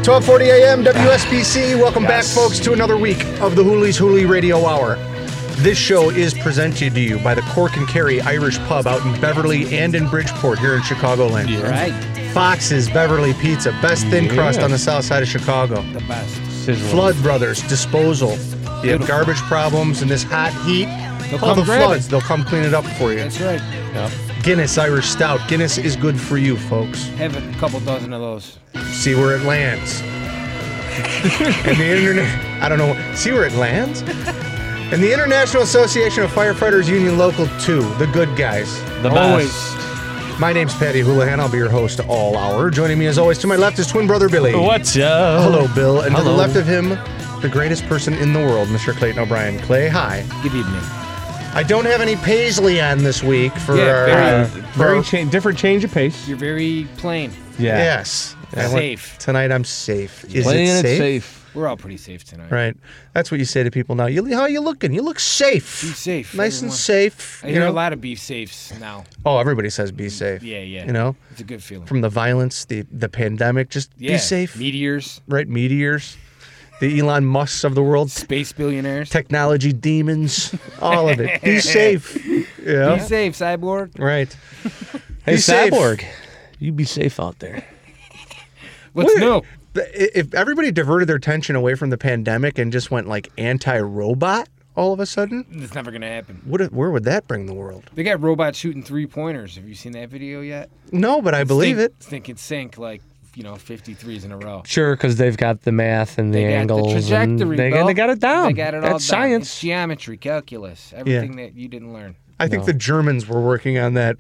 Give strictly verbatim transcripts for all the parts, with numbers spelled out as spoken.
twelve forty a.m. W S B C. Welcome yes. back, folks, to another week of the Hooley's Hooley Radio Hour. This show is presented to you by the Cork and Kerry Irish Pub out in Beverly and in Bridgeport here in Chicagoland. Yeah. Right. Fox's Beverly Pizza, best thin yeah. crust on the south side of Chicago. The best. Sizzling. Flood Brothers Disposal. You have garbage problems in this hot heat. They'll Call come the Floods. it. They'll come clean it up for you. That's right. Yep. Guinness Irish Stout. Guinness is good for you, folks. Have a couple dozen of those. See where it lands. And the internet, I don't know. See where it lands? And the International Association of Firefighters Union Local two, the good guys. The always. best. My name's Patty Houlihan. I'll be your host all hour. Joining me as always to my left is twin brother Billy. What's up? Hello, Bill. And Hello. to the left of him, the greatest person in the world, Mister Clayton O'Brien. Clay, hi. Good evening. I don't have any Paisley on this week for yeah, our... Very, uh, for very cha- different change of pace. You're very plain. Yeah. Yes. Safe. Tonight I'm safe. Is Plain it and safe? safe. We're all pretty safe tonight. Right. That's what you say to people now. You, how are you looking? You look safe. Be safe. Nice everyone. and safe. I you hear know? a lot of be safes now. Oh, everybody says be safe. Yeah, yeah. You know? It's a good feeling. From the violence, the, the pandemic, just yeah. be safe. Meteors. Right, meteors. The Elon Musks of the world. Space billionaires. Technology demons. All of it. Be safe. Yeah. Be safe, Cyborg. Right. Hey, be safe. Cyborg, you be safe out there. What's What- new? If everybody diverted their attention away from the pandemic and just went like anti-robot all of a sudden, It's never going to happen. what, where would that bring the world? They got robots shooting three-pointers. Have you seen that video yet? No, but I believe Think- it. Think it sink like, you know, fifty-threes in a row. Sure, because they've got the math and the They got the angles. and trajectory, they, Bill. they got it down. They got it all That's down. science. It's geometry, calculus, everything that you didn't learn. I think No. the Germans were working on that.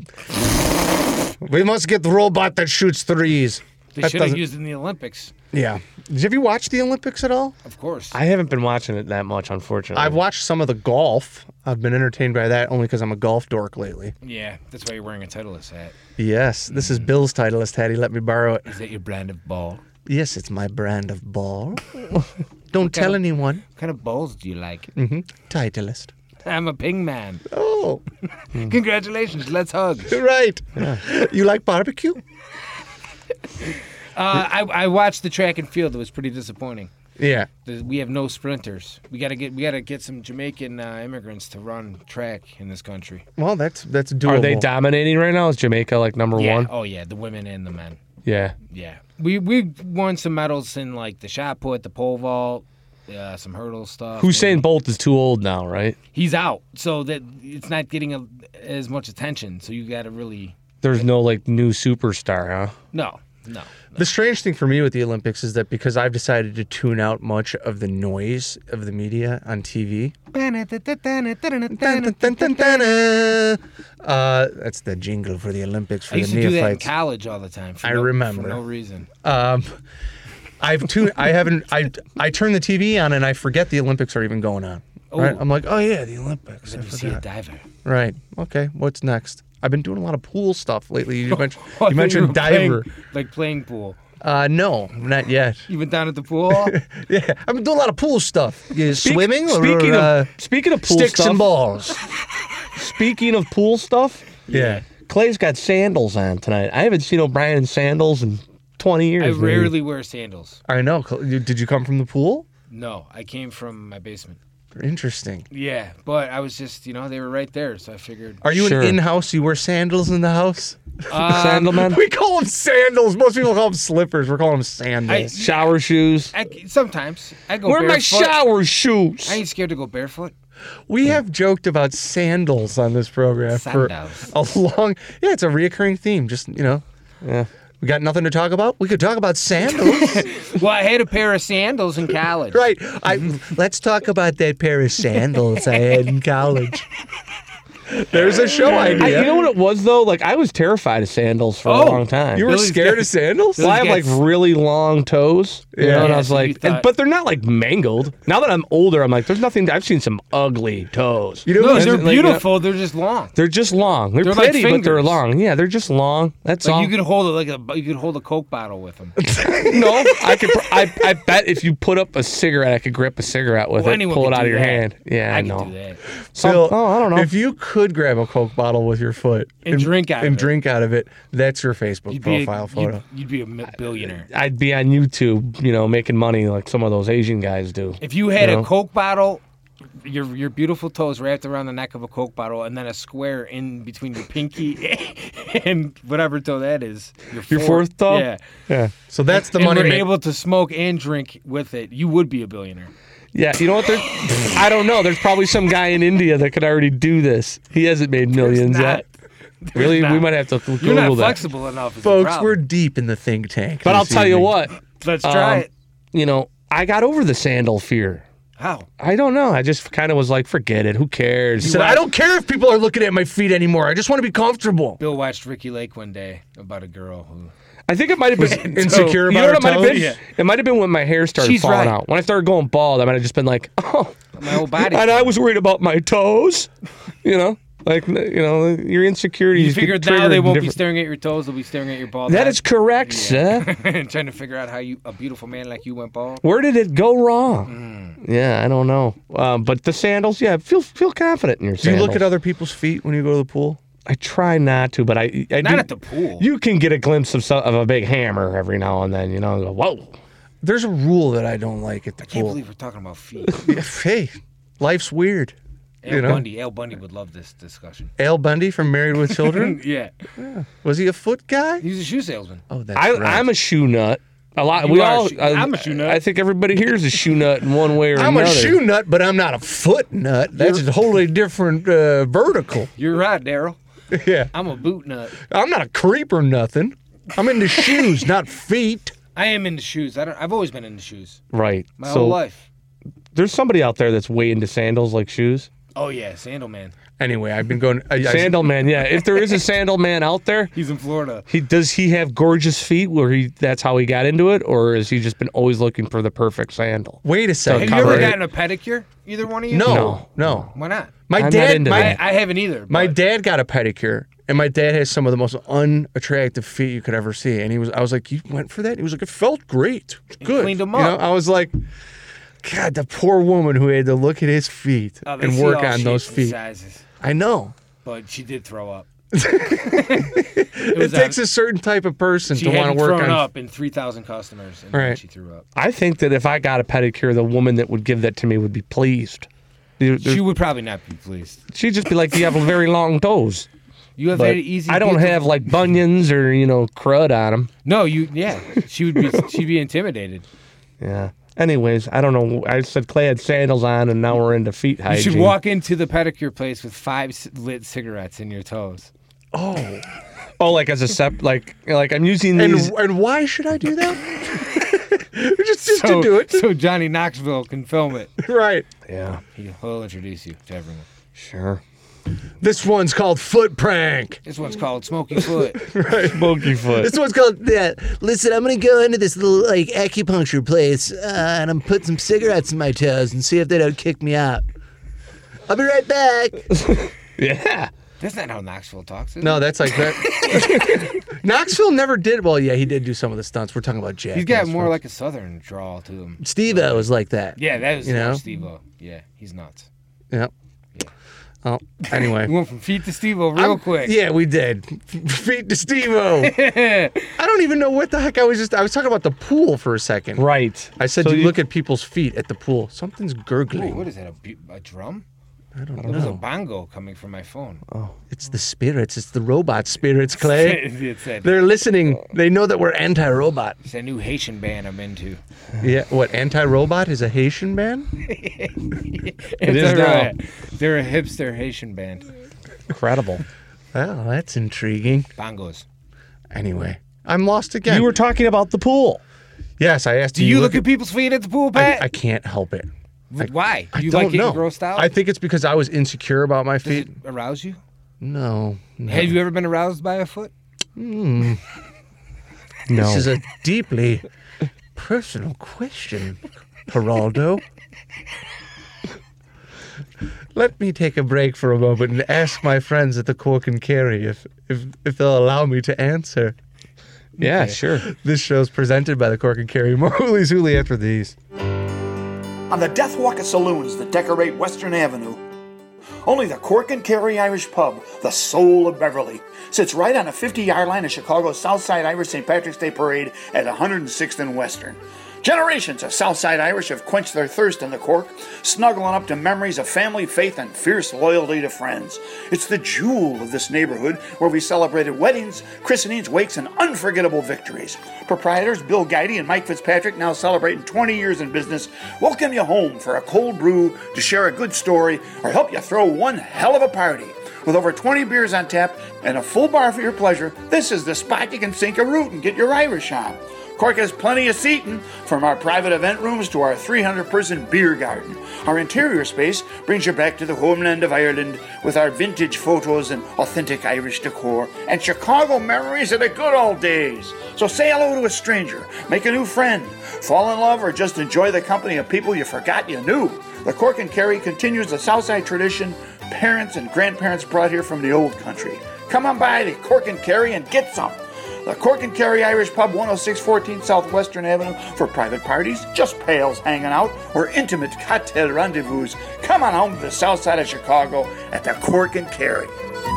We must get the robot that shoots threes. They That should have doesn't- used it in the Olympics, Yeah. Did you ever watch the Olympics at all? of course. I haven't been watching it that much, unfortunately. I've watched some of the golf. I've been entertained by that only because I'm a golf dork lately. yeah, that's why you're wearing a Titleist hat. Yes, this is Bill's Titleist hat. He let me borrow it. Is that your brand of ball? Yes, it's my brand of ball. Don't tell Okay. anyone. What kind of balls do you like? Mm-hmm. Titleist. I'm a ping man. Oh, Congratulations, let's hug. right. You like barbecue? Uh, I, I watched the track and field. It was pretty disappointing. Yeah. The- We have no sprinters. We gotta get we gotta get some Jamaican uh, immigrants to run track in this country. Well, that's that's doable. Are they dominating right now? Is Jamaica like number Yeah. one? Oh yeah, the women and the men. Yeah. Yeah. We we won some medals in like the shot put, the pole vault, uh, some hurdle stuff. Usain and Bolt is too old now, right? He's out, so that it's not getting a, as much attention. So you got to really There's no like new superstar, huh? no, no. The strange thing for me with the Olympics is that because I've decided to tune out much of the noise of the media on T V. Uh, that's the jingle for the Olympics for I used the to do that in neophytes. college all the time. For I no, remember. for no reason. Um, I've tuned. I haven't. I I turn the T V on and I forget the Olympics are even going on. Right? Oh. I'm like, oh yeah, the Olympics. I Let me see a forgot. diver. Right. Okay. What's next? I've been doing a lot of pool stuff lately. You mentioned, I you thought mentioned were diver. playing- like playing pool. Uh, no, not yet. You went down at the pool. Yeah, I've been doing a lot of pool stuff. Yeah, swimming or Speaking uh, of speaking of pool sticks stuff, and balls. speaking of pool stuff, Yeah. Clay's got sandals on tonight. I haven't seen O'Brien in sandals in twenty years. I maybe. rarely wear sandals. I know. Did you come from the pool? No, I came from my basement. Interesting. Yeah, but I was just, you know, they were right there, so I figured. Are you Sure. an in-house? You wear sandals in the house? Um, Sandalman, We call them sandals. Most people call them slippers. We're calling them sandals. shower shoes. I, sometimes I go Where are my barefoot. shower shoes? I ain't scared to go barefoot. we have joked about sandals on this program Sandals. for a long. Yeah, it's a reoccurring theme. Just you know, Yeah. we got nothing to talk about. We could talk about sandals. Well, I had a pair of sandals in college. Right. I let's talk about that pair of sandals I had in college. There's a show I, idea. you know what it was though? Like I was terrified of sandals for Oh, a long time. You were Billy's scared got- of sandals? Well, I have like Billy's got- really long toes, you Yeah. know, and Yeah, I was so you like, and- thought- but they're not like mangled. Now that I'm older, I'm like, there's nothing. I've seen some ugly toes. You know, No, what- they're like, you know- beautiful. They're just long. They're just long. They're, They're like pretty, but they're fingers. long. Yeah, they're just long. That's Like all. you could hold it like a you could hold a Coke bottle with them. no, I could. pr- I, I bet if you put up a cigarette, I could grip a cigarette with Well, it, anyone pull could it out do of your that. hand. Yeah, I, I know. could do that. Some- Bill, oh, I don't know. If you could grab a Coke bottle with your foot And drink out of and it. drink out of it, that's your Facebook You'd be a- profile photo. You'd, you'd be a mi- billionaire. I'd be on YouTube, you know, making money like some of those Asian guys do. If you had You know? a Coke bottle, your your beautiful toes wrapped around the neck of a Coke bottle, and then a square in between your pinky and whatever toe that is. Your, Your fourth- fourth toe? Yeah. Yeah. So that's the and money. we're ma- able to smoke and drink with it. You would be a billionaire. Yeah, you know what? There, I don't know. There's probably some guy in India that could already do this. He hasn't made millions not. yet. Really? not. We might have to Google You're not that. flexible enough. Is the Folks, problem. we're deep in the think tank. But I'll this tell you evening. what. Let's try um, it. You know, I got over the sandal fear. How? I don't know. I just kind of was like, forget it. Who cares? He said, I don't care if people are looking at my feet anymore. I just want to be comfortable. Bill watched Ricky Lake one day about a girl who. I think it might have been Insecure You about know her what it might have toes? been? Yeah. It might have been when my hair started She's falling right. out. When I started going bald, I might have just been like, oh, My whole body. and I was worried about my toes. You know, like you know, your insecurities. You get figured now triggered they in won't be different- staring at your toes; they'll be staring at your bald. That head. is correct, sir. and trying to figure out how you a beautiful man like you went bald. Where did it go wrong? Yeah, I don't know. Um, but the sandals, yeah, feel feel confident in your Do you sandals. look at other people's feet when you go to the pool? I try not to, but I, I Not do, at the pool. You can get a glimpse of some, of a big hammer every now and then, you know. And go, whoa. There's a rule that I don't like at the I can't pool. believe we're talking about feet. Yeah, hey, life's weird. Al You know? Bundy. Al Bundy would love this discussion. Al Bundy from Married with Children? yeah, Was he a foot guy? he's a shoe salesman. Oh, that's I, right. I'm a shoe nut. A lot. You we are a all. shoe- I'm a shoe nut. I think everybody here is a shoe nut in one way or I'm another. a shoe nut, but I'm not a foot nut. That's a wholly different uh, vertical. You're right, Daryl. Yeah. I'm a boot nut. I'm not a creep or nothing. I'm into shoes, not feet. I am into shoes. I don't. I've always been into shoes. Right. My so whole life. there's somebody out there that's way into sandals like shoes. Oh yeah, sandal man. Anyway, I've been going. I, I, Sandal man, yeah. If there is a sandal man out there, He's in Florida. he does he have gorgeous feet where he that's how he got into it, or has he just been always looking for the perfect sandal? Wait a second. Have cover you ever it. gotten a pedicure? Either one of you? No, No. no. Why not? My I'm not dad, into my, that. I, I haven't either. my but- dad got a pedicure, and my dad has some of the most unattractive feet you could ever see. And he was, I was like, "You went for that?" He was like, "It felt great. It's good." cleaned 'em You know, up. I was like, "God, the poor woman who had to look at his feet Oh, they and see work all on those shapes and feet." sizes. I know. But she did throw up. It, was takes a- a certain type of person She to want hadn't to work thrown on. up in three thousand customers, and then Right. she threw up. I think that if I got a pedicure, the woman that would give that to me would be pleased. There- there- She would probably not be pleased. She'd just be like, "You have very long toes." You have But very easy. I don't beautiful- have like bunions or you know crud on them. No, you. Yeah, she would be. She'd be intimidated. Yeah. Anyways, I don't know. I said Clay had sandals on, and now we're into feet You hygiene. should walk into the pedicure place with five c- lit cigarettes in your toes. Oh, Oh, like as a sep, like like I'm using and these. and why should I do that? just just so, to do it, so Johnny Knoxville can film it. right? Yeah, He- He'll introduce you to everyone. sure. This one's called Foot Prank. This one's called Smoky Foot. Smoky foot. This one's called, yeah, listen, I'm going to go into this little, like, acupuncture place, uh, and I'm put some cigarettes in my toes and see if they don't kick me out. I'll be right back. Yeah. That's not how Knoxville talks. Is No, it? that's like that. Knoxville never did, well, yeah, he did do some of the stunts. We're talking about Jack. He's got more like a southern drawl to him. Steve-O was like that. Yeah, that was You know? Steve-O. Yeah, he's nuts. Yep. Oh, anyway. We went from feet to Steve-O real I'm- quick. Yeah, we did. Feet to Steve-O. I don't even know what the heck I was just, I was talking about the pool for a second. Right. I said So you you- look at people's feet at the pool. Something's gurgling. Wait, what is that? A, bu- a drum? I don't There was a know. bongo coming from my phone. It's the spirits. It's the robot spirits, Clay. it's, that, They're listening. They know that we're anti-robot. it's that new Haitian band I'm into. Yeah, what, anti-robot is a Haitian band? It is now. They're a hipster Haitian band. Incredible. Oh, that's intriguing. Bongos. Anyway, I'm lost again. You were talking about the pool. Yes, I asked Do you. you look at people's feet at the pool, I, Pat? I can't help it. Why? I you don't like getting know. grossed out? I think it's because I was insecure about my Does feet. it arouse you? No. no. Have you ever been aroused by a foot? No. This is a deeply personal question, Geraldo. Let me take a break for a moment and ask my friends at the Cork and Kerry if, if, if they'll allow me to answer. Yeah, Okay. sure. This show's presented by the Cork and Kerry. More Hoolies Hoolie after these. On the Deathwalker saloons that decorate Western Avenue, Only the Cork and Kerry Irish Pub, the soul of Beverly, sits right on a fifty-yard line of Chicago's Southside Irish Saint Patrick's Day Parade at one hundred sixth and Western. Generations of Southside Irish have quenched their thirst in the Cork, snuggling up to memories of family, faith, and fierce loyalty to friends. It's the jewel of this neighborhood where we celebrated weddings, christenings, wakes, and unforgettable victories. Proprietors Bill Guidey and Mike Fitzpatrick, now celebrating twenty years in business, welcome you home for a cold brew, to share a good story, or help you throw one hell of a party. With over twenty beers on tap and a full bar for your pleasure, this is the spot you can sink a root and get your Irish on. Cork has plenty of seating, from our private event rooms to our three hundred person beer garden. Our interior space brings you back to the homeland of Ireland with our vintage photos and authentic Irish decor and Chicago memories of the good old days. So say hello to a stranger, make a new friend, fall in love, or just enjoy the company of people you forgot you knew. The Cork and Kerry continues the Southside tradition parents and grandparents brought here from the old country. Come on by the Cork and Kerry and get some. The Cork and Kerry Irish Pub, one oh six fourteen South Western Avenue, for private parties, just pals hanging out, or intimate cocktail rendezvous. Come on home to the south side of Chicago at the Cork and Kerry.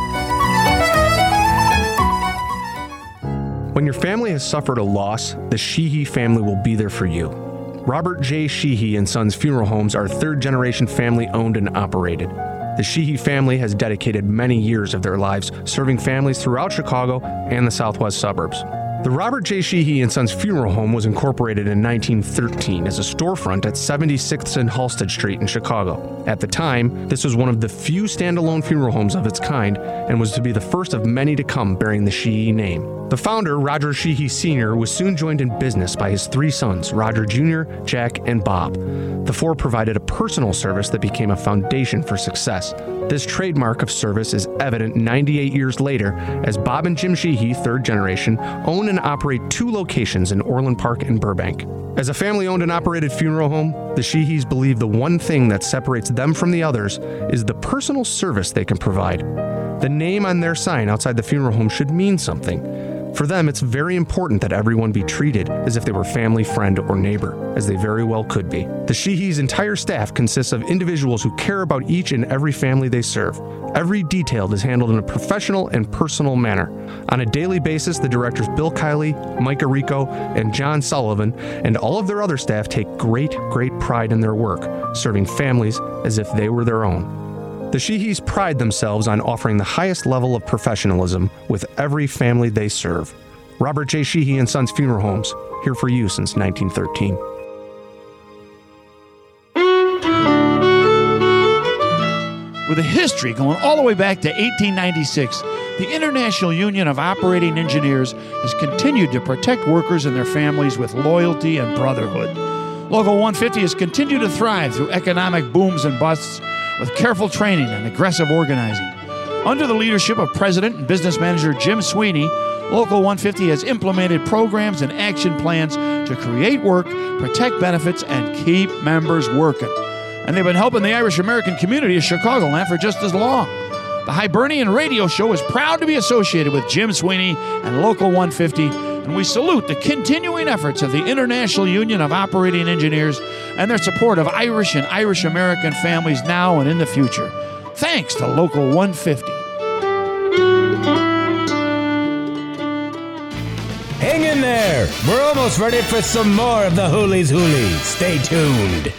When your family has suffered a loss, the Sheehy family will be there for you. Robert J. Sheehy and Sons Funeral Homes are third-generation family-owned and operated. The Sheehy family has dedicated many years of their lives serving families throughout Chicago and the southwest suburbs. The Robert J. Sheehy and Sons Funeral Home was incorporated in nineteen thirteen as a storefront at seventy-sixth and Halsted Street in Chicago. At the time, this was one of the few standalone funeral homes of its kind and was to be the first of many to come bearing the Sheehy name. The founder, Roger Sheehy Senior, was soon joined in business by his three sons, Roger Junior, Jack, and Bob. The four provided a personal service that became a foundation for success. This trademark of service is evident ninety-eight years later as Bob and Jim Sheehy, third generation, own and operate two locations in Orland Park and Burbank. As a family-owned and operated funeral home, the Sheehys believe the one thing that separates them from the others is the personal service they can provide. The name on their sign outside the funeral home should mean something. For them, it's very important that everyone be treated as if they were family, friend, or neighbor, as they very well could be. The Sheehys' entire staff consists of individuals who care about each and every family they serve. Every detail is handled in a professional and personal manner. On a daily basis, the directors Bill Kiley, Mike Arico, and John Sullivan, and all of their other staff take great, great pride in their work, serving families as if they were their own. The Sheehys pride themselves on offering the highest level of professionalism with every family they serve. Robert J. Sheehy and Sons Funeral Homes, here for you since nineteen thirteen. With a history going all the way back to eighteen ninety-six, the International Union of Operating Engineers has continued to protect workers and their families with loyalty and brotherhood. Local one fifty has continued to thrive through economic booms and busts with careful training and aggressive organizing. Under the leadership of President and Business Manager Jim Sweeney, Local one fifty has implemented programs and action plans to create work, protect benefits, and keep members working. And they've been helping the Irish American community of Chicagoland for just as long. The Hibernian Radio Show is proud to be associated with Jim Sweeney and Local one fifty, and we salute the continuing efforts of the International Union of Operating Engineers and their support of Irish and Irish American families now and in the future. Thanks to Local one fifty. Hang in there. We're almost ready for some more of the Hoolies Hoolies. Stay tuned.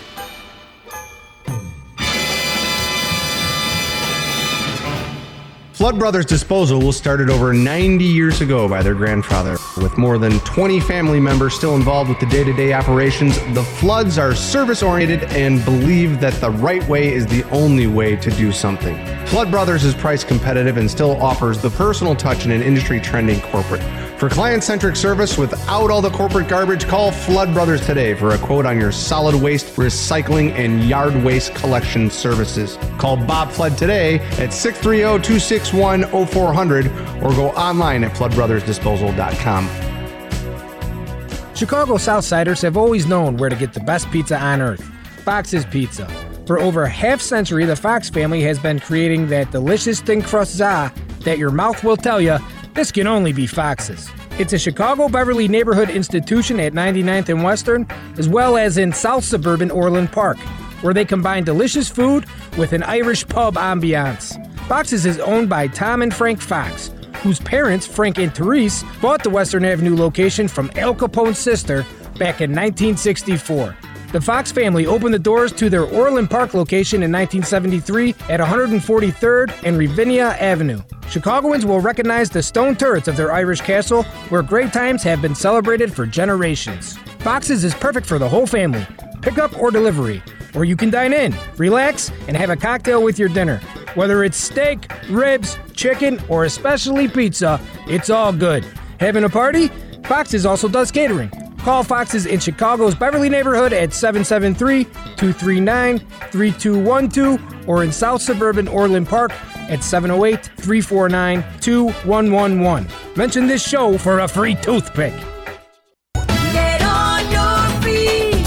Flood Brothers Disposal was started over ninety years ago by their grandfather. With more than twenty family members still involved with the day-to-day operations, the Floods are service-oriented and believe that the right way is the only way to do something. Flood Brothers is price competitive and still offers the personal touch in an industry-trending corporate. For client-centric service without all the corporate garbage, call Flood Brothers today for a quote on your solid waste, recycling, and yard waste collection services. Call Bob Flood today at six three zero, two six one, zero four zero zero or go online at flood brothers disposal dot com. Chicago Southsiders have always known where to get the best pizza on earth, Fox's Pizza. For over a half century, the Fox family has been creating that delicious thin crust za that your mouth will tell you, this can only be Fox's. It's a Chicago Beverly neighborhood institution at ninety-ninth and Western, as well as in South Suburban Orland Park. where they combine delicious food with an Irish pub ambiance. Fox's is owned by Tom and Frank Fox, whose parents, Frank and Therese, bought the Western Avenue location from Al Capone's sister back in nineteen sixty-four. The Fox family opened the doors to their Orland Park location in nineteen seventy-three at one forty-third and Ravinia Avenue. Chicagoans will recognize the stone turrets of their Irish castle, where great times have been celebrated for generations. Fox's is perfect for the whole family, pickup or delivery, or you can dine in, relax, and have a cocktail with your dinner. Whether it's steak, ribs, chicken, or especially pizza, it's all good. Having a party? Fox's also does catering. Call Fox's in Chicago's Beverly neighborhood at seven seven three, two three nine, three two one two or in South Suburban Orland Park at seven oh eight, three four nine, two one one one. Mention this show for a free toothpick. Get on your feet.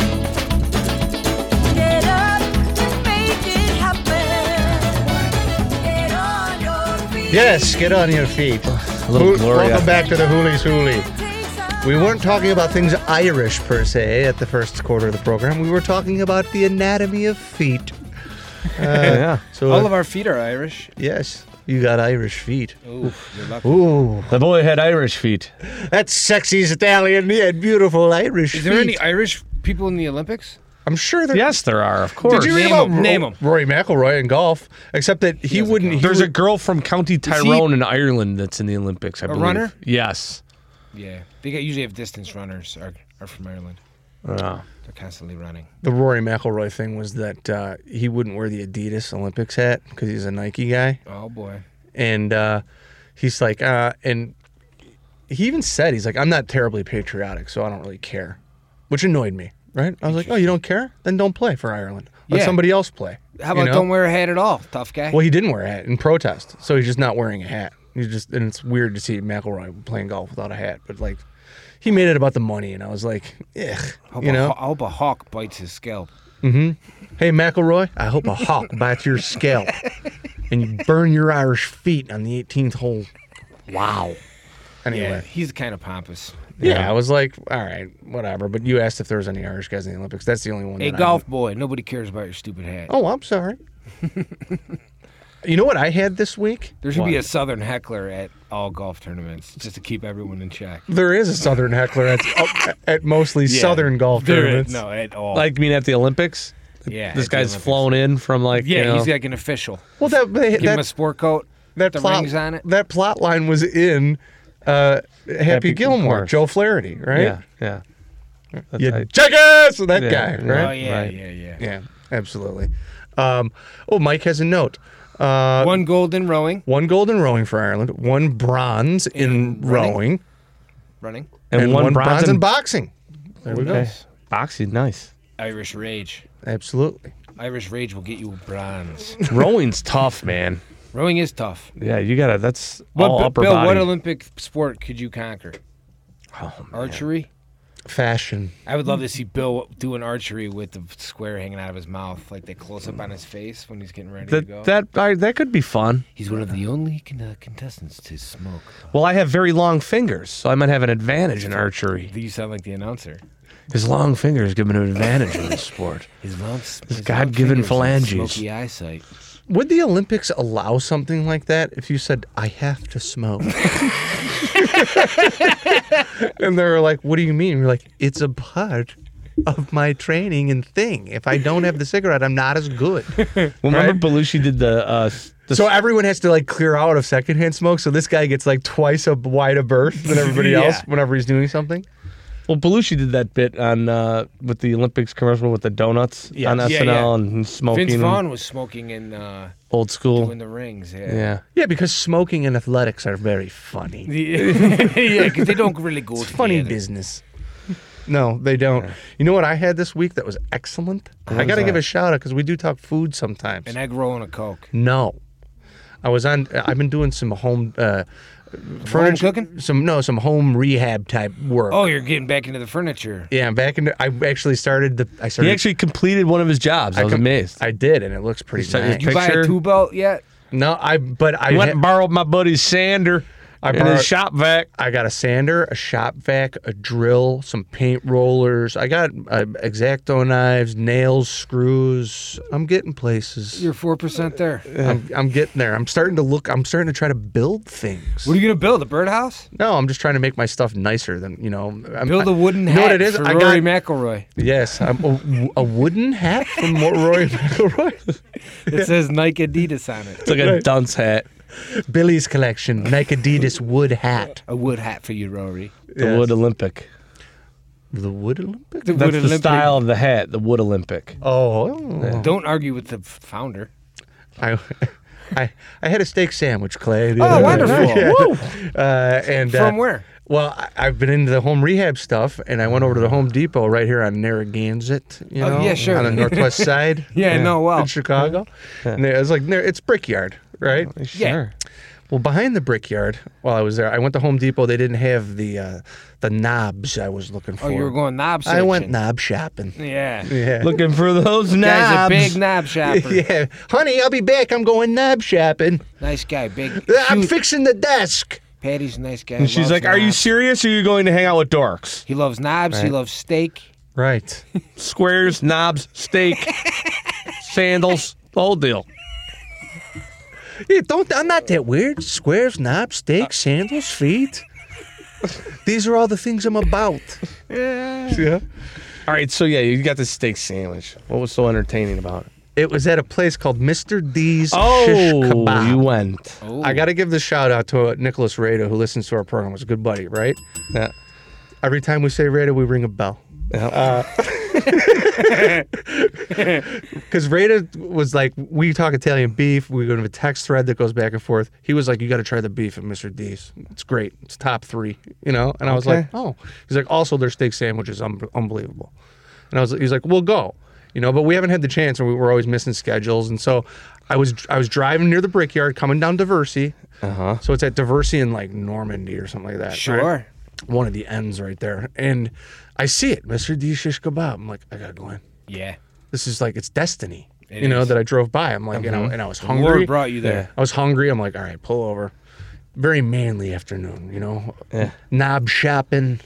Get up and make it happen. Get on your feet. Yes, get on your feet. A little Who- Gloria. Welcome back to the Hoolies Hoolie. We weren't talking about things Irish per se at the first quarter of the program. We were talking about the anatomy of feet. Uh, Yeah. So All of our feet are Irish. yes, you got Irish feet. Ooh, you're lucky. Ooh, The boy had Irish feet. that's sexy as Italian. He had beautiful Irish Is feet. there any Irish people in the Olympics? I'm sure there. Yes, there are, of course. Did you read Name about 'em, Ro- name 'em. Rory McIlroy in golf? Except that he, doesn't wouldn't. count. He There's a would- girl from County Tyrone in Ireland that's in the Olympics, I believe. runner? Yes. Yeah, they got, usually have distance runners are, are from Ireland. Oh. They're constantly running. the Rory McIlroy thing was that uh, he wouldn't wear the Adidas Olympics hat because he's a Nike guy. Oh boy. And uh, he's like, uh, and he even said, he's like, I'm not terribly patriotic, so I don't really care, which annoyed me, right? I was like, oh, you don't care? Then don't play for Ireland. Let Yeah. somebody else play. How you about know? don't wear a hat at all, tough guy? Well, he didn't wear a hat in protest, so he's just not wearing a hat. He's just, and it's weird to see McIlroy playing golf without a hat, but like, he made it about the money, and I was like, ugh, Hope you a know? ho- I hope a hawk bites his scalp. Hey, McIlroy, I hope a hawk bites your scalp and you burn your Irish feet on the eighteenth hole. Wow. Yeah, Anyway, he's kind of pompous. yeah, I was like, all right, whatever. But you asked if there was any Irish guys in the Olympics. That's the only one. Hey, that I golf boy, nobody cares about your stupid hat. Oh, I'm sorry. You know what I had this week? There should be a Southern heckler at all golf tournaments just to keep everyone in check. There is a Southern heckler at, at mostly Yeah, Southern golf there tournaments. is- No, at all. Like, you mean at the Olympics? yeah, This at the guy's Olympics. flown in from, like, Yeah, you know, he's like an official. Well, that Give him a that, sport coat. that the plot rings on it. that plot line was in uh, Happy, Happy Gilmore, Gilmore. Joe Flaherty, right? yeah, yeah. That's You right. jackass! That Yeah, guy, yeah. right? Oh yeah, Right. yeah, yeah. Yeah, absolutely. Um, oh, Mike has a note. Uh, One gold in rowing, one gold in rowing for Ireland, one bronze in, In running. rowing, running. and, one, bronze, in in boxing. There we go. Okay. Boxing, nice. Irish Rage. Absolutely. Irish Rage will get you a bronze. Rowing's tough, man. Rowing is tough. Yeah, you gotta. That's What, all Bill, upper Bill, body. what Olympic sport could you conquer? Oh, man. Archery? Fashion. I would love to see Bill doing archery with the square hanging out of his mouth, like they close up on his face when he's getting ready to go. That that I, that could be fun. He's one of the only con- uh, contestants to smoke. Well, I have very long fingers, so I might have an advantage in archery. You sound like the announcer. His long fingers give him an advantage in this sport. His long, his God-given long fingers and phalanges. Smoky eyesight. Would the Olympics allow something like that if you said, I have to smoke? And they were like, what do you mean? You're like, it's a part of my training and thing. If I don't have the cigarette, I'm not as good. Well, remember Belushi did the. Uh, the So everyone has to like clear out of secondhand smoke. So this guy gets like twice a wide a berth than everybody Yeah. else whenever he's doing something. well, Belushi did that bit on uh, with the Olympics commercial with the donuts Yeah. on Yeah, S N L yeah. and smoking. Vince Vaughn was smoking in uh, Old school. doing the rings. Yeah. Yeah. Yeah, because smoking and athletics are very funny. yeah, because they don't really go It's together. funny business. No, they don't. You know what I had this week that was excellent? I was got to give that? a shout out because we do talk food sometimes. An egg roll and a Coke. No, I was on. I've been doing some home uh, furniture cooking? Some no, some home rehab type work. Oh, you're getting back into the furniture. yeah, I'm back into. I actually started the. I started. He actually completed one of his jobs. I, was com- amazed. I did, and it looks pretty You sent your nice. You buy Picture? a two belt yet? No, I. But I. I went ha- and borrowed my buddy's sander. I In borrowed, his shop vac. I got a sander, a shop vac, a drill, some paint rollers. I got uh, X-Acto knives, nails, screws. I'm getting places. You're four percent there. I'm, I'm getting there. I'm starting to look. I'm starting to try to build things. What are you gonna build? A birdhouse? No, I'm just trying to make my stuff nicer than you know. I'm, Build I- a wooden you hat know what it is? for I Rory got McIlroy. yes, I'm a, a wooden hat from Roy McIlroy. It says Nike Adidas on it. It's like a dunce hat. Billy's collection, Nike Adidas wood hat. A wood hat for you, Rory. The Yes. Wood Olympic. The wood Olympic. The That's wood the Olympic. style of the hat, the Wood Olympic. Oh, Don't argue with the f- founder. I, I, I had a steak sandwich, Clay. the Oh, other day. wonderful. Yeah. Woo. Uh, and From uh, where? Well, I, I've been into the home rehab stuff, and I went over to the Home Depot right here on Narragansett. You Oh, know, yeah, sure. on the northwest side. Yeah, I know well. in Chicago. And it was like there- it's Brickyard, right? Sure. Well, behind the Brickyard, while I was there, I went to Home Depot. They didn't have the uh, the knobs I was looking for. Oh, you were going knob I went searching. knob shopping. Yeah. Yeah. Looking for those Guy's a knobs. big knob shopper. Yeah, honey, I'll be back. I'm going knob shopping. Nice guy. Big. I'm cute. fixing the desk. Paddy's a nice guy. And she's loves like, "Are you knobs. serious? Or are you going to hang out with dorks? He loves knobs. He Right. loves steak. Right. Squares, knobs, steak, sandals, the whole deal." Yeah, don't. I'm not that weird. Squares, knobs, steak, sandals, feet. These are all the things I'm about. Yeah. All right, so yeah, you got the steak sandwich. What was so entertaining about it? It was at a place called Mister D's Oh, Shish Kebab. you went. Oh. I got to give the shout out to uh, Nicholas Rada, who listens to our program. He's a good buddy, right? Yeah. Every time we say Rada, we ring a bell. Because Rada was like, we talk Italian beef. We go to a text thread that goes back and forth. He was like, you got to try the beef at Mister D's. It's great. It's top three, you know? And I was Okay. like, oh. He's like, also, their steak sandwich is un- unbelievable. And I was, he's like, we'll go, you know, but we haven't had the chance, and we were always missing schedules. And so I was I was driving near the Brickyard, coming down Diversey. Uh-huh. So it's at Diversey in like Normandy or something like that. right? Sure. One of the ends right there. And I see it, Mister D Shish Kebab. I'm like, I gotta go in. Yeah. This is like, it's destiny. It you know, is. that I drove by. I'm like, you know, and I was The hungry. Lord brought you there. I was hungry. I'm like, all right, pull over. Very manly afternoon, you know. Yeah. Knob shopping,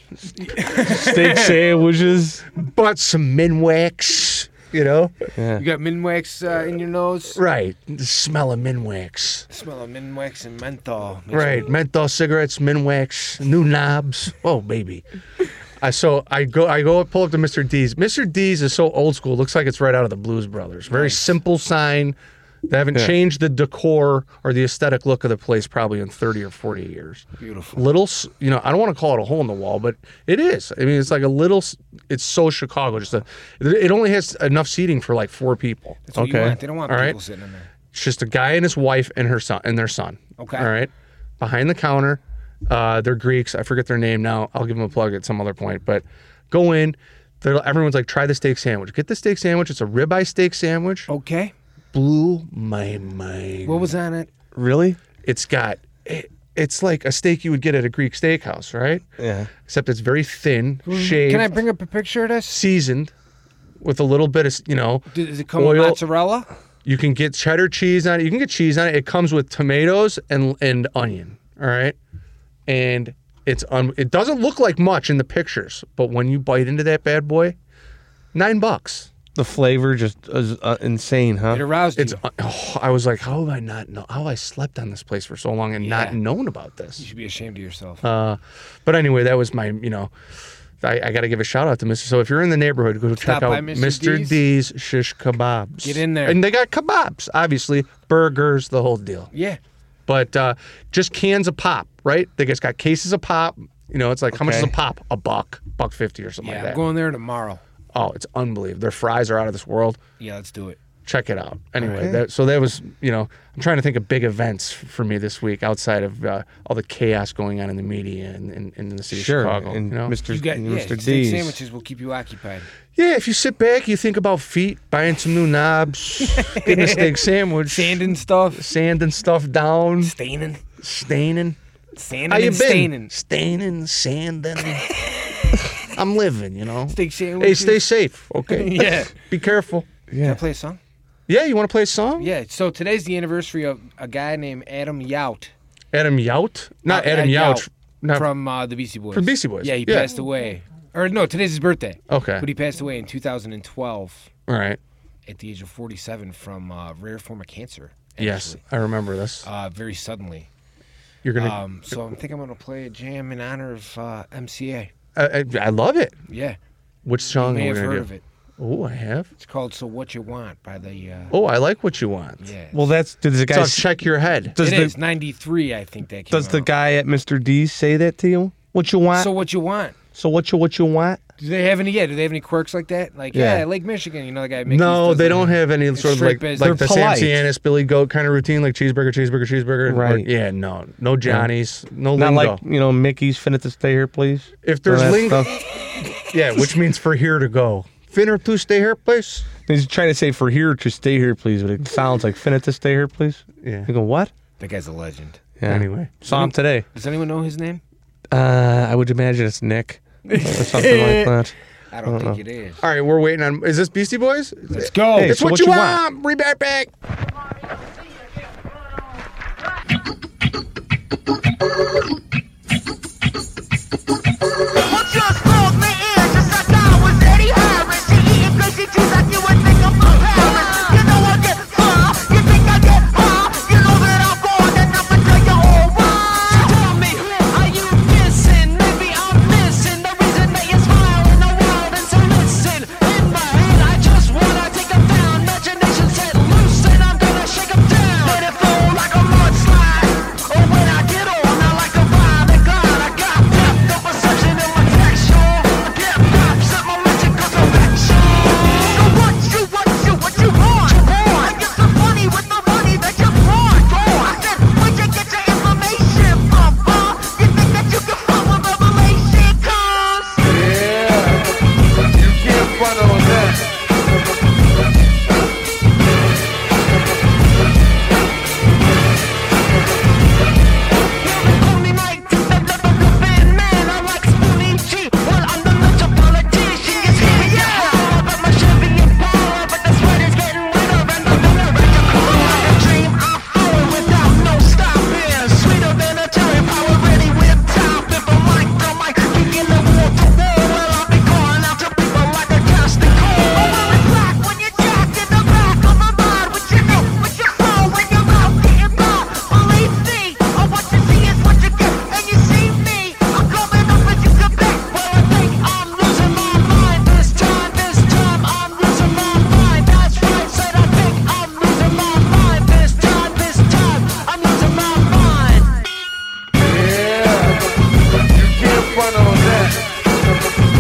Steak sandwiches. bought some Minwax, you know. You got Minwax uh, in your nose. Right. The smell of Minwax. Smell of Minwax and menthol. Makes Right. me- Menthol cigarettes, Minwax, new knobs. Oh, baby. I so I go I go pull up to Mister D's. Mister D's is so old school. Looks like it's right out of the Blues Brothers. Very simple sign. They haven't Yeah. changed the decor or the aesthetic look of the place probably in thirty or forty years. Beautiful. Little, s- you know, I don't want to call it a hole in the wall, but it is. I mean, it's like a little. s- It's so Chicago. Just a, it only has enough seating for like four people. That's what you Okay. want. They don't want All people right. sitting in there. It's just a guy and his wife and her son and their son. Okay. All right. Behind the counter, uh, they're Greeks. I forget their name now. I'll give them a plug at some other point. But go in. they're- Everyone's like, try the steak sandwich. Get the steak sandwich. It's a ribeye steak sandwich. Okay. Blew my mind. What was on it? Really? It's got. It, it's like a steak you would get at a Greek steakhouse, right? Yeah. Except it's very thin, shaved, Can I bring up a picture of this? seasoned, with a little bit of, you know, Does it come oil. with mozzarella? You can get cheddar cheese on it. You can get cheese on it. It comes with tomatoes and and onion. All right, and it's un, it doesn't look like much in the pictures, but when you bite into that bad boy, nine bucks. The flavor just is uh, insane, huh? It aroused It's. you. Oh, I was like, how have I not know? How have I slept on this place for so long and Yeah. not known about You this? should be ashamed of yourself. Uh, but anyway, that was my. You know, I, I got to give a shout out to Mister So if you're in the neighborhood, go check Stop by out Mister Mister D's. D's Shish Kebabs. Get in there. and they got kebabs, obviously, burgers, the whole deal. yeah. But uh, just cans of pop, right? They just got cases of pop. You know, it's like how much is a Okay. pop? A buck, buck fifty or something Yeah. like I'm that. going there tomorrow. Oh, it's unbelievable. Their fries are out of this world. Yeah, let's do it. Check it out. Anyway, that, so that was, you know, I'm trying to think of big events f- for me this week outside of uh, all the chaos going on in the media and in, in the city Sure. of Chicago. And you know? Mister You got yeah, Mister steak D's. sandwiches will keep you occupied. Yeah, if you sit back, you think about feet, buying some new knobs, getting a steak sandwich, Sanding stuff. sanding stuff down, Staining. staining. Sanding How you and been? staining. Staining, sanding. I'm living, you know. Steak Hey, sandwiches. stay safe, okay? Yeah. Be careful. Can I play a song? Yeah, you want to play a song? Yeah. So today's the anniversary of a guy named Adam Yout. Adam Yout? Not Uh, Adam Ed Yout. Yout Not from uh, the Beastie Boys. From Beastie Boys. Yeah, he Yeah. passed away. Or no, today's his birthday. Okay. But he passed away in two thousand twelve All right. at the age of forty-seven from a rare form of cancer. Yes, actually. I remember this. Uh, very suddenly. You're gonna. Um, so I think I'm gonna play a jam in honor of uh, M C A. I, I, I love it. Yeah, Which you song may are we have gonna heard do? of it. Oh, I have. It's called "So What You Want" by the. Uh, Oh, I like what you want. yeah. Well, that's does the So guy check your head. does it the is ninety-three. I think that. Came does the out. guy at Mister D's say that to you? What you want? So So, what you want? what you what you want? Do they have any? Yeah. Do they have any quirks like that? Like Yeah. yeah, Lake Michigan. You know the guy. Mickey's No, does they that. don't have any sort of straight like biz. like They're the Sam polite. Cianis, Billy Goat kind of routine, like cheeseburger, cheeseburger, cheeseburger. Or- Right. yeah, no, no Johnny's, no Not lingo. like you know Mickey's finna to stay here, please. If there's All that lingo, stuff. yeah, which means for here to go. Finner to stay here, please. He's trying to say for here to stay here, please, but it sounds like finna to stay here, please. Yeah. You go what? That guy's a legend. Yeah. Anyway. saw him today. Does anyone know his name? Uh, I would imagine it's Nick or something like that. I don't think it is. All right, we're waiting on. Is this Beastie Boys? Let's go. Hey, It's so what, what you you want. Bring back back. Well, just called me in just like I was Eddie Harris. She eating crazy cheese like you would think I'm from Paris. You know I get far, you think I get high. You know that I'm going and I'm gonna tell you all why. So tell me, are you missing? Maybe I'm missing the reason that you're smiling around. And so listen, in my head I just wanna take 'em down. Imagination set loose and I'm gonna shake 'em down. Let it flow like a mudslide. Oh, when I get on, I like a violent glide. I got depth of perception in my texture. I get props at my magical perfection. So what you, what you, what you want? I get so funny with the money that you want. I said, where'd you get your information from, huh? You think that you can follow revelation comes? You can't front on that. Only night to the developing man. I like Spoonie G. Well, I'm the metropolitan. It's here, yeah. But my Chevy is power, but the sweat is getting wetter and the winter is a cold. Like a dream, I'm flowing without no stopping. Sweeter than a cherry power, ready with top. If I'm like the mic, kicking the wall to wall, well, I'll be calling out to people like a casting call. Oh, well, it's black when you're jacked in the back of my mind. What you know, what you saw when your mouth getting blocked. Believe me, oh, what you see is what you get, and you see me. I'm coming up as you can bet. Well, I think I'm losing my mind this time. This time I'm losing my mind. That's right, said I think I'm losing my mind this time. This time I'm losing my mind. Yeah, you can't front on that.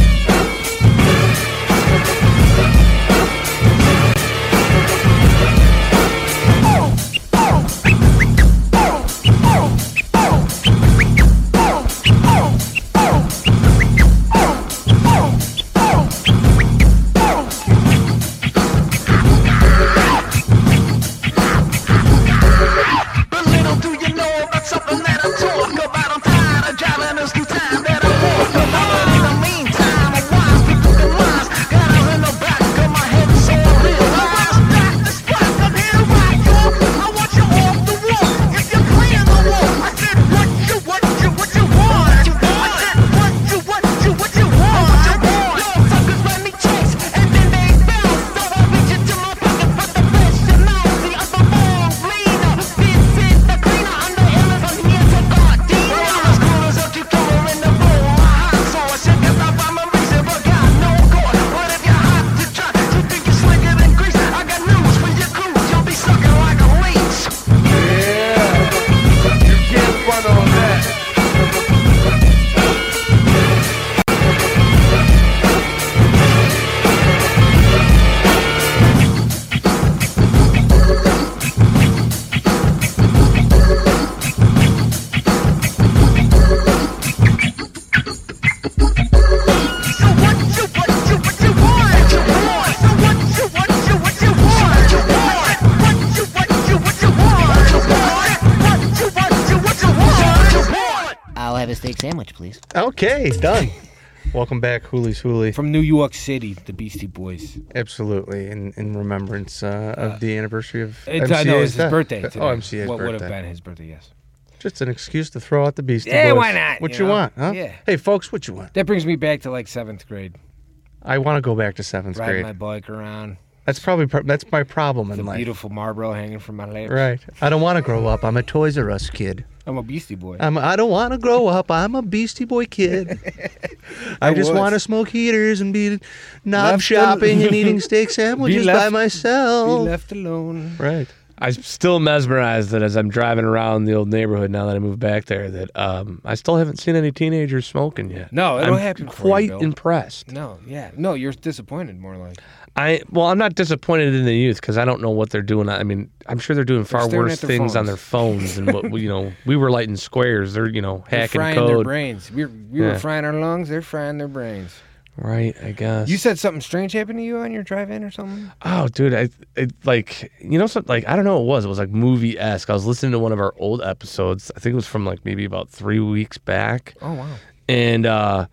But little do you know about something that I talk about. I'm tired of driving this through time that I walk about. In the meantime, I'm wise people can rise. Got eyes in the back of my head, so I realize that the spot I'm here to rock you. I want you off the wall. If you're clear the wall, I said what you, what you, what you want. I said what you, what you, what you want. Yo, suckers let me chase, and then they bounce. So I reach into my pocket for the best you know. The other ball leaner, Vincent the cleaner. I'm the illest, I'm here to God. Well, I'm as cool as a cucumber in the bowl. My hot sauce, you guess I find my reason, but got no cord. What if you're hot to try? You think you're slicker than grease? I got news for your crew. You'll be sucking like a leech. Yeah, you can't front on that. So what you, what you, what you want? So what you, what you, what you want? What you, what you, what you want? What you, what you, what you want? I'll have a steak sandwich, please. Okay, done. Welcome back, Hoolies Hoolie. From New York City, the Beastie Boys. Absolutely, in in remembrance uh, of the anniversary of It's, M C A's I know it's his death. birthday today. Oh, M C A's What would have birthday. been his birthday? Yes. Just an excuse to throw out the Beastie Yeah, Boys. why not, What you you, know? want, huh? Yeah. Hey, folks, what you want? That brings me back to like seventh grade. I want to go back to seventh Riding grade. my bike around. That's probably pro- that's my problem in The life. beautiful Marlboro hanging from my lips. Right. I don't want to grow up. I'm a Toys R Us kid. I'm a Beastie Boy. I'm, I don't want to grow up. I'm a Beastie Boy kid. I, just was. want to smoke heaters and be knob Left shopping al- and eating steak sandwiches by left- Be myself. left alone. Right. I'm still mesmerized that as I'm driving around the old neighborhood now that I moved back there, that um, I still haven't seen any teenagers smoking yet. No, it'll I'm happen for you, quite Bill. impressed. No, yeah. No, you're disappointed more like. I well, I'm not disappointed in the youth because I don't know what they're doing. I mean, I'm sure they're doing far staring worse at their things on phones. their phones than what we, you know. We were lighting squares. They're you know They're hacking frying their code. brains. We were, we Yeah. were frying our lungs. They're frying their brains. Right, I guess. You said something strange happened to you on your drive-in or something? Oh, dude, I it, like you know something like I don't know what it was. It was like movie esque. I was listening to one of our old episodes. I think it was from like maybe about three weeks back. Oh wow. And uh,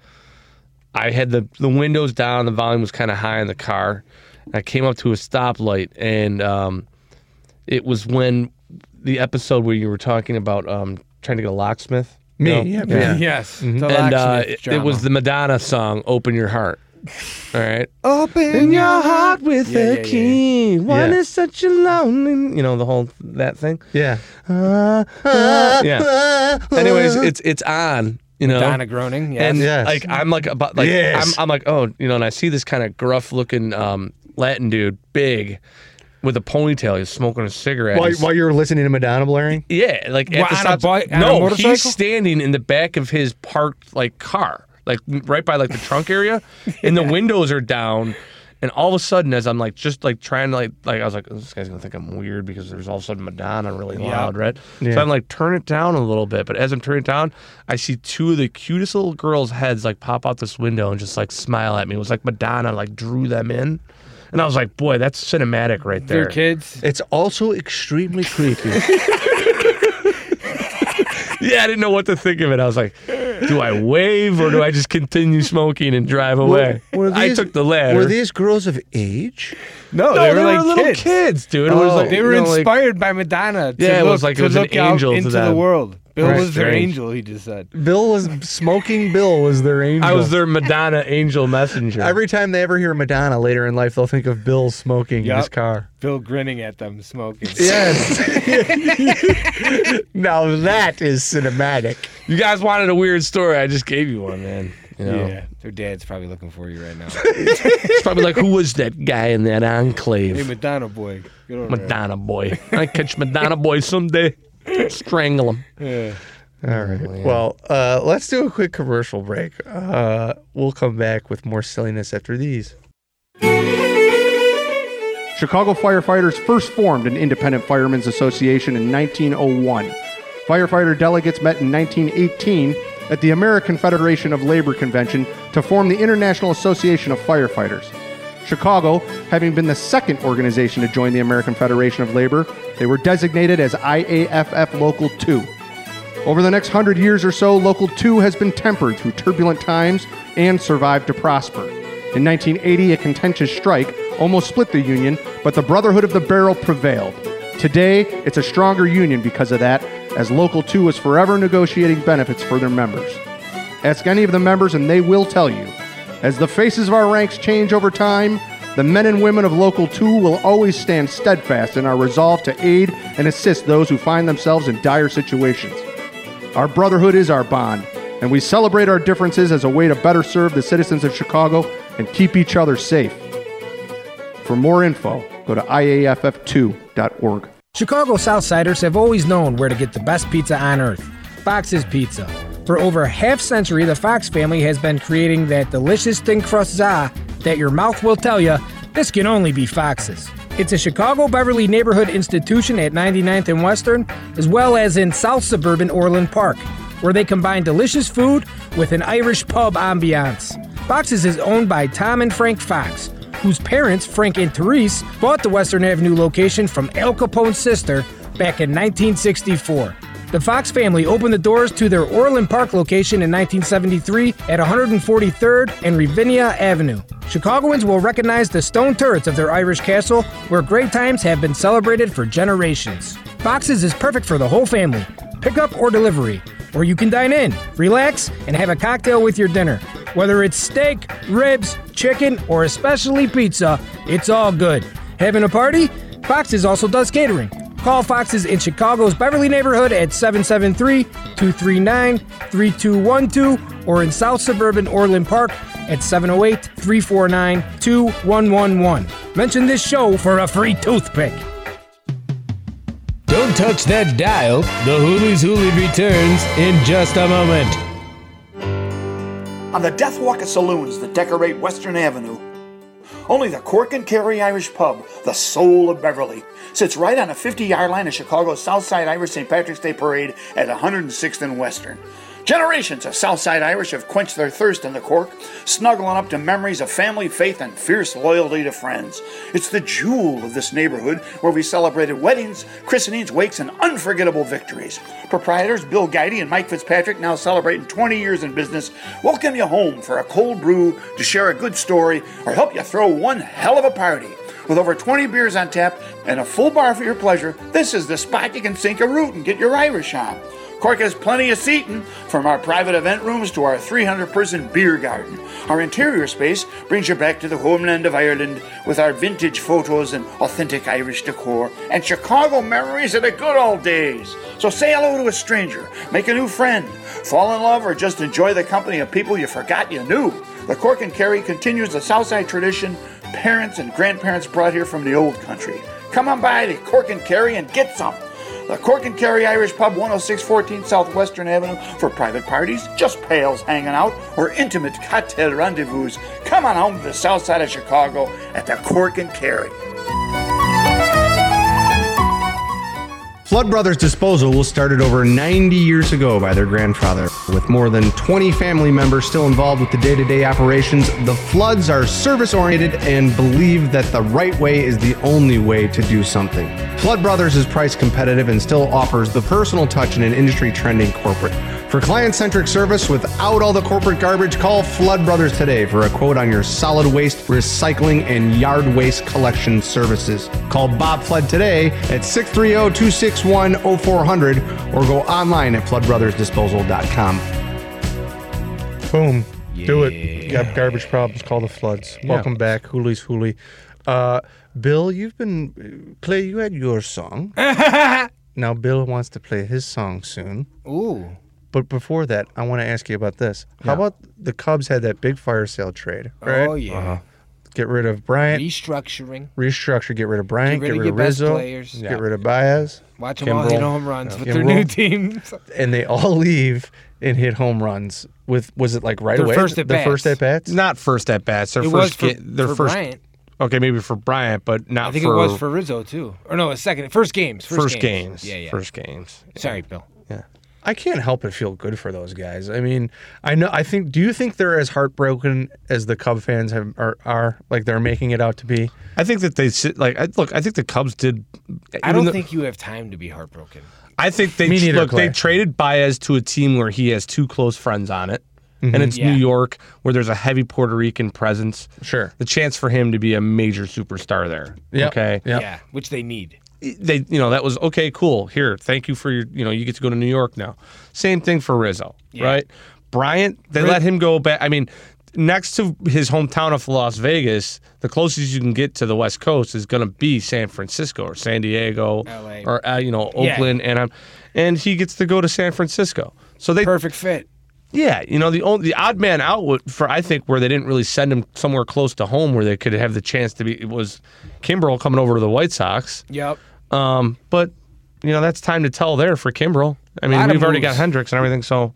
I had the the windows down. The volume was kind of high in the car. I came up to a stoplight, and um, it was when the episode where you were talking about um, trying to get a locksmith. you Me, know? yeah, yeah. Yes. The And uh, locksmith it, it drama. was the Madonna song "Open Your Heart." All right. Open your heart with Yeah, the yeah, yeah. key. One Yeah. is such a lonely, you know, the whole that thing. Yeah. Uh, uh, yeah. Anyways, it's it's on, you know. Donna groaning. Yes. And Yes. like I'm like about like Yes. I'm I'm like oh you know and I see this kind of gruff looking um, Latin dude, big, with a ponytail. He's smoking a cigarette. While, He's- while you were listening to Madonna blaring? yeah, like at What, the on a stop. bike- on a no, motorcycle? he's standing in the back of his parked like car, like right by like the trunk area, and the windows are down. And all of a sudden, as I'm like just like trying to like like I was like, oh, this guy's gonna think I'm weird because there's all of a sudden Madonna really loud, right? Yeah. So I'm like, turn it down a little bit. But as I'm turning it down, I see two of the cutest little girls' heads like pop out this window and just like smile at me. It was like Madonna like drew them in. And I was like, boy, that's cinematic right there. Their kids. It's also extremely creepy. Yeah, I didn't know what to think of it. I was like, do I wave or do I just continue smoking and drive away? Were I these- took the latter. Were these girls of age? No, no, they were like little kids. kids, dude. It was Oh. like, They were you know, like- inspired by Madonna. To Yeah, it look, was like it to was an look out angel to into the them. world. Bill Right. was their Strange. angel. He just said. Bill was smoking. Bill was their angel. I was their Madonna angel messenger. Every time they ever hear Madonna later in life, they'll think of Bill smoking in Yup. his car. Bill grinning at them, smoking. Yes. Now that is cinematic. You guys wanted a weird story. I just gave you one, man. You know? Yeah, their dad's probably looking for you right now. It's probably like, who was that guy in that Hey, enclave? Madonna boy. Get over there. Madonna boy. I catch Madonna boy someday. Strangle him. Yeah. All right. Well, uh, let's do a quick commercial break. Uh, we'll come back with more silliness after these. Chicago firefighters first formed an independent firemen's association in nineteen oh one. Firefighter delegates met in nineteen eighteen at the American Federation of Labor Convention to form the International Association of Firefighters. Chicago, having been the second organization to join the American Federation of Labor, they were designated as I A F F Local two. Over the next hundred years or so, Local two has been tempered through turbulent times and survived to prosper. In nineteen eighty, a contentious strike almost split the union, but the Brotherhood of the Barrel prevailed. Today, it's a stronger union because of that, as Local two is forever negotiating benefits for their members. Ask any of the members and they will tell you. As the faces of our ranks change over time, the men and women of Local two will always stand steadfast in our resolve to aid and assist those who find themselves in dire situations. Our brotherhood is our bond, and we celebrate our differences as a way to better serve the citizens of Chicago and keep each other safe. For more info, go to I A F F two dot org. Chicago Southsiders have always known where to get the best pizza on earth, Fox's Pizza. For over a half century, the Fox family has been creating that delicious thin crust za that your mouth will tell you, this can only be Fox's. It's a Chicago Beverly neighborhood institution at ninety-ninth and Western, as well as in South Suburban Orland Park, where they combine delicious food with an Irish pub ambiance. Fox's is owned by Tom and Frank Fox, whose parents, Frank and Therese, bought the Western Avenue location from Al Capone's sister back in nineteen sixty-four. The Fox family opened the doors to their Orland Park location in nineteen seventy-three at one forty-third and Ravinia Avenue. Chicagoans will recognize the stone turrets of their Irish castle, where great times have been celebrated for generations. Fox's is perfect for the whole family. pickup or delivery. Or you can dine in, relax, and have a cocktail with your dinner. Whether it's steak, ribs, chicken, or especially pizza, it's all good. Having a party? Fox's also does catering. Call Fox's in Chicago's Beverly neighborhood at seven seven three, two three nine, three two one two or in South Suburban Orland Park at seven oh eight, three four nine, two one one one. Mention this show for a free toothpick. Don't touch that dial. The Hoolies Hoolie returns in just a moment. On the Death Walk of saloons that decorate Western Avenue, only the Cork and Kerry Irish Pub, the soul of Beverly, sits right on a fifty-yard line of Chicago's Southside Irish Saint Patrick's Day Parade at one hundred sixth and Western. Generations of Southside Irish have quenched their thirst in the Cork, snuggling up to memories of family, faith, and fierce loyalty to friends. It's the jewel of this neighborhood where we celebrated weddings, christenings, wakes, and unforgettable victories. Proprietors Bill Guidey and Mike Fitzpatrick, now celebrating twenty years in business, welcome you home for a cold brew, to share a good story, or help you throw one hell of a party. With over twenty beers on tap and a full bar for your pleasure, this is the spot you can sink a root and get your Irish on. Cork has plenty of seating, from our private event rooms to our three hundred person beer garden. Our interior space brings you back to the homeland of Ireland with our vintage photos and authentic Irish decor and Chicago memories of the good old days. So say hello to a stranger, make a new friend, fall in love, or just enjoy the company of people you forgot you knew. The Cork and Kerry continues the Southside tradition parents and grandparents brought here from the old country. Come on by to Cork and Kerry and get some. The Cork and Kerry Irish Pub, one oh six fourteen South Western Avenue, for private parties, just pals hanging out, or intimate cocktail rendezvous. Come on home to the south side of Chicago at the Cork and Kerry. Flood Brothers Disposal was started over ninety years ago by their grandfather. With more than twenty family members still involved with the day-to-day operations, the Floods are service-oriented and believe that the right way is the only way to do something. Flood Brothers is price competitive and still offers the personal touch in an industry-trending corporate. For client-centric service without all the corporate garbage, call Flood Brothers today for a quote on your solid waste, recycling, and yard waste collection services. Call Bob Flood today at six three zero, two six one, zero four zero zero or go online at flood brothers disposal dot com. Boom. Yeah. Do it. You got garbage problems, call the Floods. Yeah. Welcome back, Hoolies Hoolie. Uh, Bill, you've been... Play, you had your song. Now Bill wants to play his song soon. Ooh. But before that, I want to ask you about this. How Yeah. about the Cubs had that big fire sale trade, right? Oh, yeah. Uh-huh. Get rid of Bryant, Restructuring. restructure, get rid of Bryant, Get get rid rid, of of your best Rizzo, players. get Yeah. rid of Baez, Watch them all hit Kimbrel. home runs Yeah. with their Kimbrel. new teams. and they all leave and hit home runs with, was it like right Their away? first at Their first bats. at bats? Not first at bats. Their It first was for, ga- their for first Bryant. Okay, maybe for Bryant, but not I think for it was for Rizzo, too. Or no, a second. First games. First, first games. Yeah, yeah. First games. Sorry, Bill. Yeah. I can't help but feel good for those guys. I mean, I know. I think. Do you think they're as heartbroken as the Cub fans have are, are like they're making it out to be? I think that they sit like I, look. I think the Cubs did. I even don't though- think you have time to be heartbroken. I think they Me neither, look. They Clay. traded Baez to a team where he has two close friends on it, Mm-hmm. and it's Yeah. New York, where there's a heavy Puerto Rican presence. Sure. The chance for him to be a major superstar there. Yep. Okay. Yep. Yeah, which they need. They, you know, that was okay. Cool. Here, thank you for your. You know, you get to go to New York now. Same thing for Rizzo, Yeah. right? Bryant, they Riz- let him go back. I mean, next to his hometown of Las Vegas, the closest you can get to the West Coast is going to be San Francisco or San Diego, L A. or uh, you know, Yeah. Oakland, and um, and he gets to go to San Francisco. So they, Perfect fit. yeah, you know, the only the odd man out would- for I think where they didn't really send him somewhere close to home where they could have the chance to be it was Kimbrel coming over to the White Sox. Yep. Um, but you know that's time to tell there for Kimbrel. I mean, Lot of we've already got moves. Hendricks and everything, so.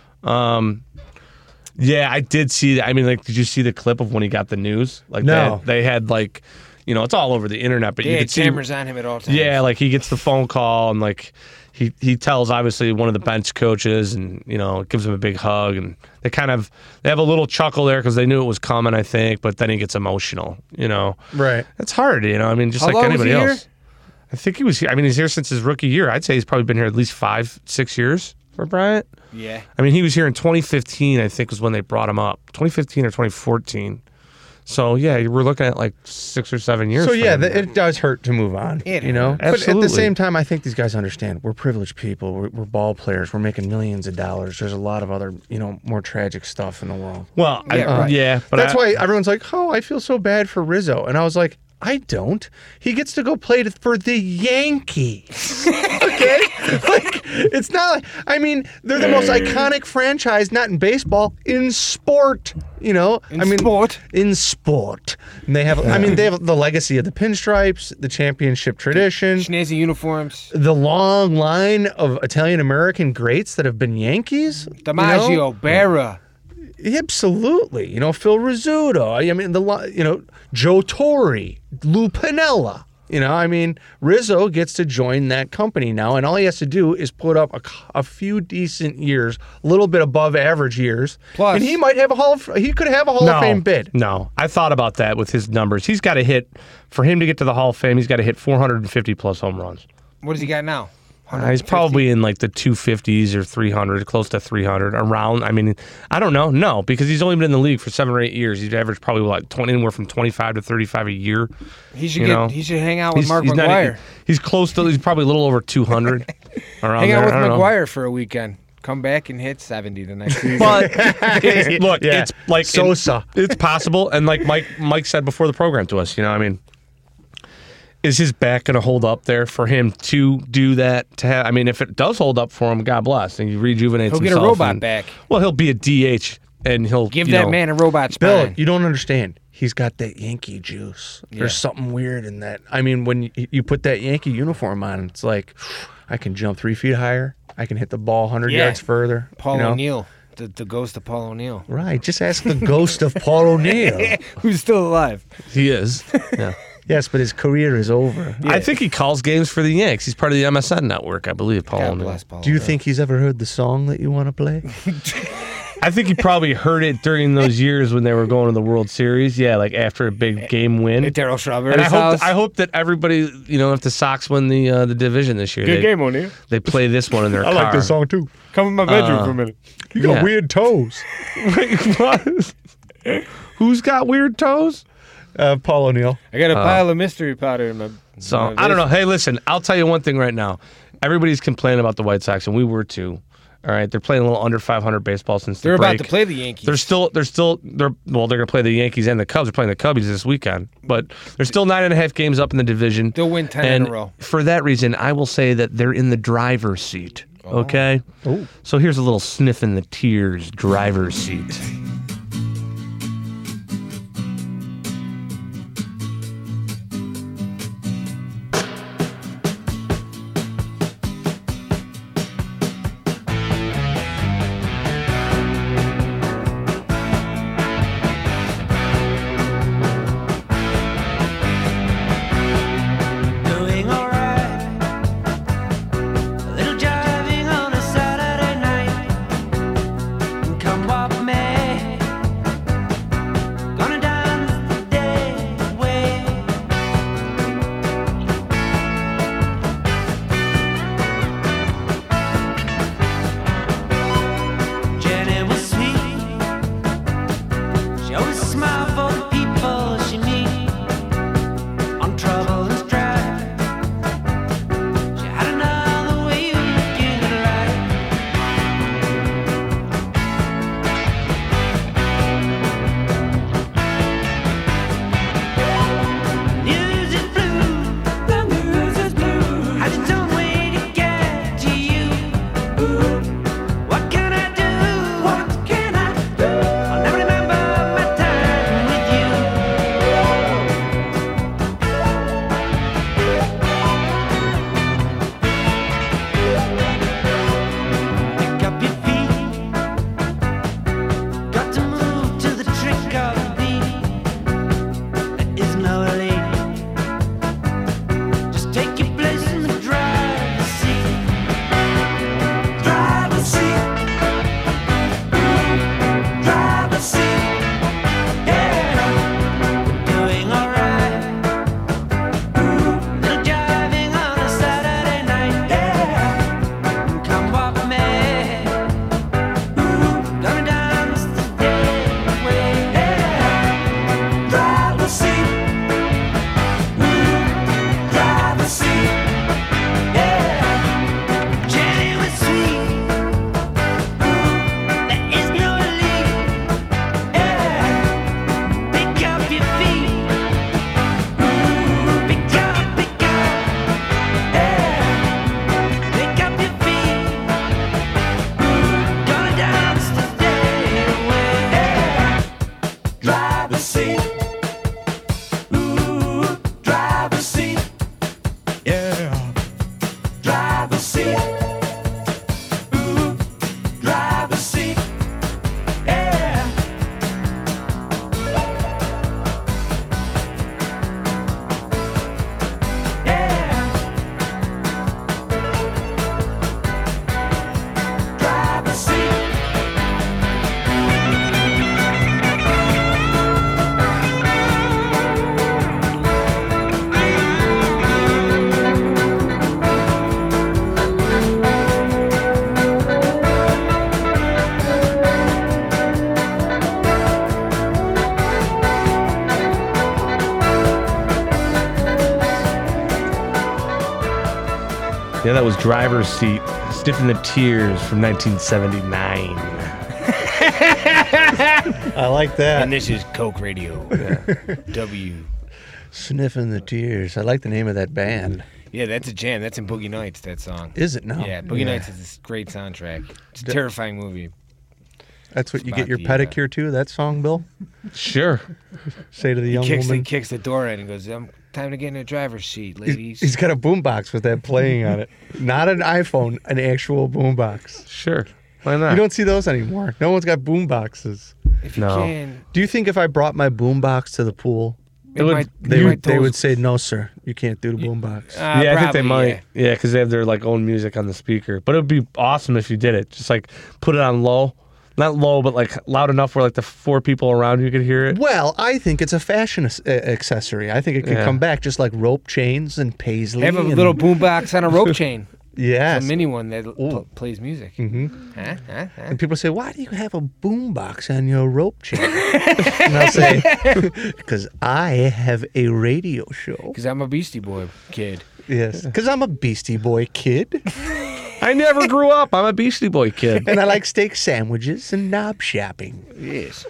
Um, yeah, I did see that. I mean, like, did you see the clip of when he got the news? Like, No. they had, they had like, you know, it's all over the internet, but They you had could see. cameras on him at all times. Yeah, like he gets the phone call and like he he tells obviously one of the bench coaches and you know gives him a big hug and they kind of they have a little chuckle there because they knew it was coming, I think, but then he gets emotional. You know, Right. it's hard. You know, I mean, just How like long was anybody he here? else. I think he was here. I mean, he's here since his rookie year. I'd say he's probably been here at least five, six years for Bryant. Yeah. I mean, he was here in twenty fifteen, I think, was when they brought him up. twenty fifteen or twenty fourteen. So yeah, we're looking at like six or seven years. So for yeah, him. th- it does hurt to move on. It you know, hurts. but at Absolutely. the same time, I think these guys understand we're privileged people. We're, we're ball players. We're making millions of dollars. There's a lot of other, you know, more tragic stuff in the world. well, I, Yeah, right. yeah, but That's I, why everyone's like, "Oh, I feel so bad for Rizzo," and I was like, "I don't. He gets to go play for the Yankees." Okay, like it's not. Like, I mean, they're the most iconic franchise, not in baseball, in sport. You know, In I mean, sport. in sport. And they have. I mean, they have the legacy of the pinstripes, the championship tradition. Schnazzy uniforms. The long line of Italian American greats that have been Yankees. you DiMaggio, know? Berra. Absolutely. You know, Phil Rizzuto. I mean, the li- you know, Joe Torre, Lou Piniella. You know, I mean, Rizzo gets to join that company now, and all he has to do is put up a, c- a few decent years, a little bit above average years, Plus- and he might have a Hall of he could have a Hall no, of Fame bid. No, I thought about that with his numbers. He's got to hit for him to get to the Hall of Fame. He's got to hit four hundred fifty plus home runs. What does he got now? Uh, he's probably in like the two fifties or three hundred, close to three hundred, around. I mean, I don't know. No, because he's only been in the league for seven or eight years. He's averaged probably like twenty, anywhere from twenty-five to thirty-five a year. He should you get. know? He should hang out with He's, Mark he's not- McGuire. he's close to. He's probably a little over two hundred. around Hang there. out with I don't know. McGuire for a weekend. Come back and hit seventy the next season. But it's- look, Yeah. it's like Sosa. it- it's possible, and like Mike Mike said before the program to us, you know, I mean, is his back going to hold up there for him to do that? To have, I mean, if it does hold up for him, God bless, and he rejuvenates He'll get a himself robot and- back. Well, he'll be a D H, and he'll Give you that know, man a robot Bill, spine. you don't understand. He's got that Yankee juice. There's something weird in that. I mean, when you, you put that Yankee uniform on, it's like, I can jump three feet higher. I can hit the ball one hundred Yeah. yards further. Paul you know? O'Neill, the, the ghost of Paul O'Neill, Right. Just ask the ghost of Paul O'Neill. who's still alive. He is. Yeah. Yes, but his career is over. I think he calls games for the Yanks. He's part of the M S N network, I believe. Paul God O'Neill. bless Paul. Do you O'Neill. think he's ever heard the song that you want to play? I think he probably heard it during those years when they were going to the World Series. Yeah, like after a big game win. At Daryl Strawberry's And I hope, house? I hope that everybody, you know, if the Sox win the uh, the division this year, Good they, game, O'Neill. they play this one in their I car. like this song too. Come in my bedroom Uh, for a minute. You got yeah. weird toes. Wait, what? Who's got weird toes? Uh, Paul O'Neill. I got a pile of mystery powder in my. So in my I don't know. basement. Hey, listen, I'll tell you one thing right now. Everybody's complaining about the White Sox, and we were too. All right, they're playing a little under five hundred baseball since the They're break. about to play the Yankees. They're still, they're still, they're well, they're going to play the Yankees and the Cubs. They're playing the Cubbies this weekend, but they're still nine and a half games up in the division. They'll win ten and in a row. For that reason, I will say that they're in the driver's seat. Okay. Oh. So here's a little sniff in the tears driver's seat. Doing alright. A little driving on a Saturday night. Come walk me Yeah, that was Driver's Seat, Stiffen the Tears from nineteen seventy-nine. I like that. And this is Coke Radio. W. Sniffing the Tears. I like the name of that band. Yeah, that's a jam. That's in Boogie Nights, that song. Is it now? Yeah, Boogie Nights is this great soundtrack. It's a terrifying movie. That's what It's you get about your the, pedicure to, that song, Bill? Sure. Say to the young He kicks, woman. he kicks the door in and goes, um, time to get in the driver's seat, ladies. He's got a boombox with that playing on it. Not an iPhone, an actual boombox. Sure. Why not? You don't see those anymore. No one's got boomboxes. if you No. can. Do you think if I brought my boombox to the pool, It would- might, they it would might they toes- would say, no, sir, you can't do the boombox? Uh, yeah, I think they probably, might. Yeah, because they have their like own music on the speaker. But it would be awesome if you did it. Just like put it on low. Not low, but like loud enough where like the four people around you could hear it. Well, I think it's a fashion ac- accessory. I think it can Yeah. come back just like rope chains and paisley. Have a and- little boombox on a rope chain. Yes. A mini one that pl- plays music. Mm-hmm. Huh? Huh? Huh? And people say, why do you have a boombox on your rope chain? And I'll say, because I have a radio show. Because I'm a Beastie Boy kid. Yes. Because I'm a Beastie Boy kid. I never grew up. I'm a Beastie Boy kid. And I like steak sandwiches and knob shopping. Yes.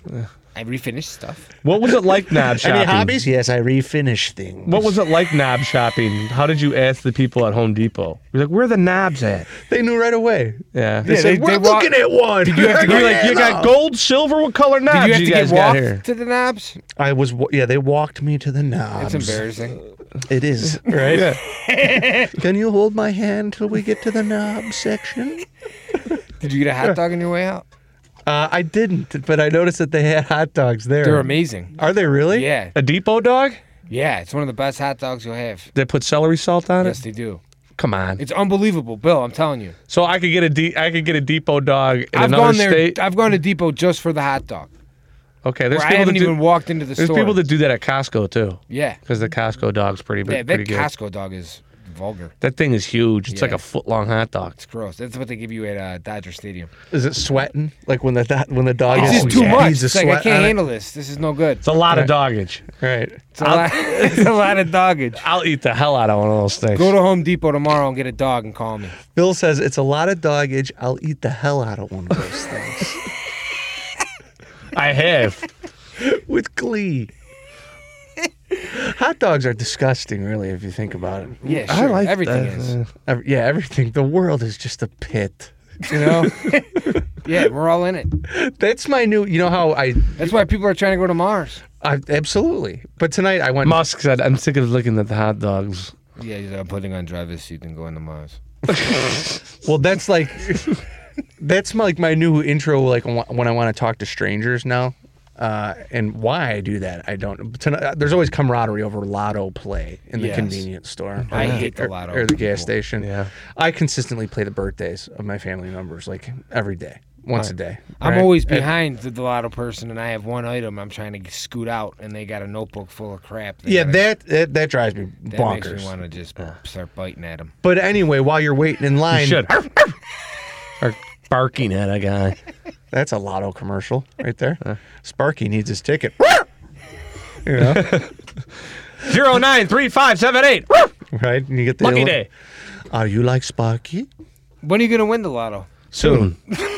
I refinished stuff. What was it like knob shopping? Any hobbies? Yes, I refinish things. What was it like knob shopping? How did you ask the people at Home Depot? You're like, where are the knobs at? They knew right away. Yeah. They Yeah, said, they- we're they walk- looking at one. Did you have to go- You're like, you got gold, silver, what color knobs Did you have to guys get got walked here? to the knobs? I was, wa- yeah, they walked me to the knobs. That's embarrassing. It is, right? Can you hold my hand till we get to the knob section? Did you get a hot dog on your way out? Uh, I didn't, but I noticed that they had hot dogs there. They're amazing. Are they really? Yeah. A Depot dog? Yeah, it's one of the best hot dogs you'll have. They put celery salt on Yes, it? they do. Come on. It's unbelievable, Bill. I'm telling you. So I could get a D- I could get a Depot dog in I've another gone there. state. I've gone to Depot just for the hot dog. Okay, there's Where I people haven't that do, even walked into the there's store. people that do that at Costco too, Yeah. because the Costco dog's pretty Yeah, pretty that good. Costco dog is vulgar. That thing is huge. It's like Yeah. a foot long hot dog. It's gross. That's what they give you at uh, Dodger Stadium. Is it sweating? Like when the do- when the dog It's is just too yeah. much. needs a It's like I sweat can't on it? handle this. This is no good. It's a lot of doggage. Right. It's a, lot, it's a lot of doggage. I'll eat the hell out of one of those things. Go to Home Depot tomorrow and get a dog and call me. Bill says it's a lot of doggage. I'll eat the hell out of one of those things I have. with glee. Hot dogs are disgusting, really, if you think about it. Yeah, I sure. like Everything that. is. Ev- yeah, everything. The world is just a pit. You know, Yeah, we're all in it. that's my new. You know how I, That's why people are trying to go to Mars. I absolutely. But tonight I went. Musk said, "I'm sick of looking at the hot dogs." Yeah, he's like, I'm putting on driver's seat and going to Mars. Well, that's like, that's my, like my new intro. Like wh- when I want to talk to strangers now, uh, and why I do that, I don't. Tonight, there's always camaraderie over lotto play in the Yes. convenience store. I or hate the or- lotto or the gas people. station. Yeah. I consistently play the birthdays of my family members like every day, once a day. I'm right? always And- behind the, the lotto person, and I have one item I'm trying to scoot out, and they got a notebook full of crap. They Yeah, gotta- that, that that drives me that bonkers. makes me want to just start biting at them. But anyway, while you're waiting in line, You should. Or barking at a guy. that's a lotto commercial right there. Sparky needs his ticket. You know, Zero nine three five seven eight. right? And you get the Lucky little- day. Are you like Sparky? When are you gonna win the lotto? Soon.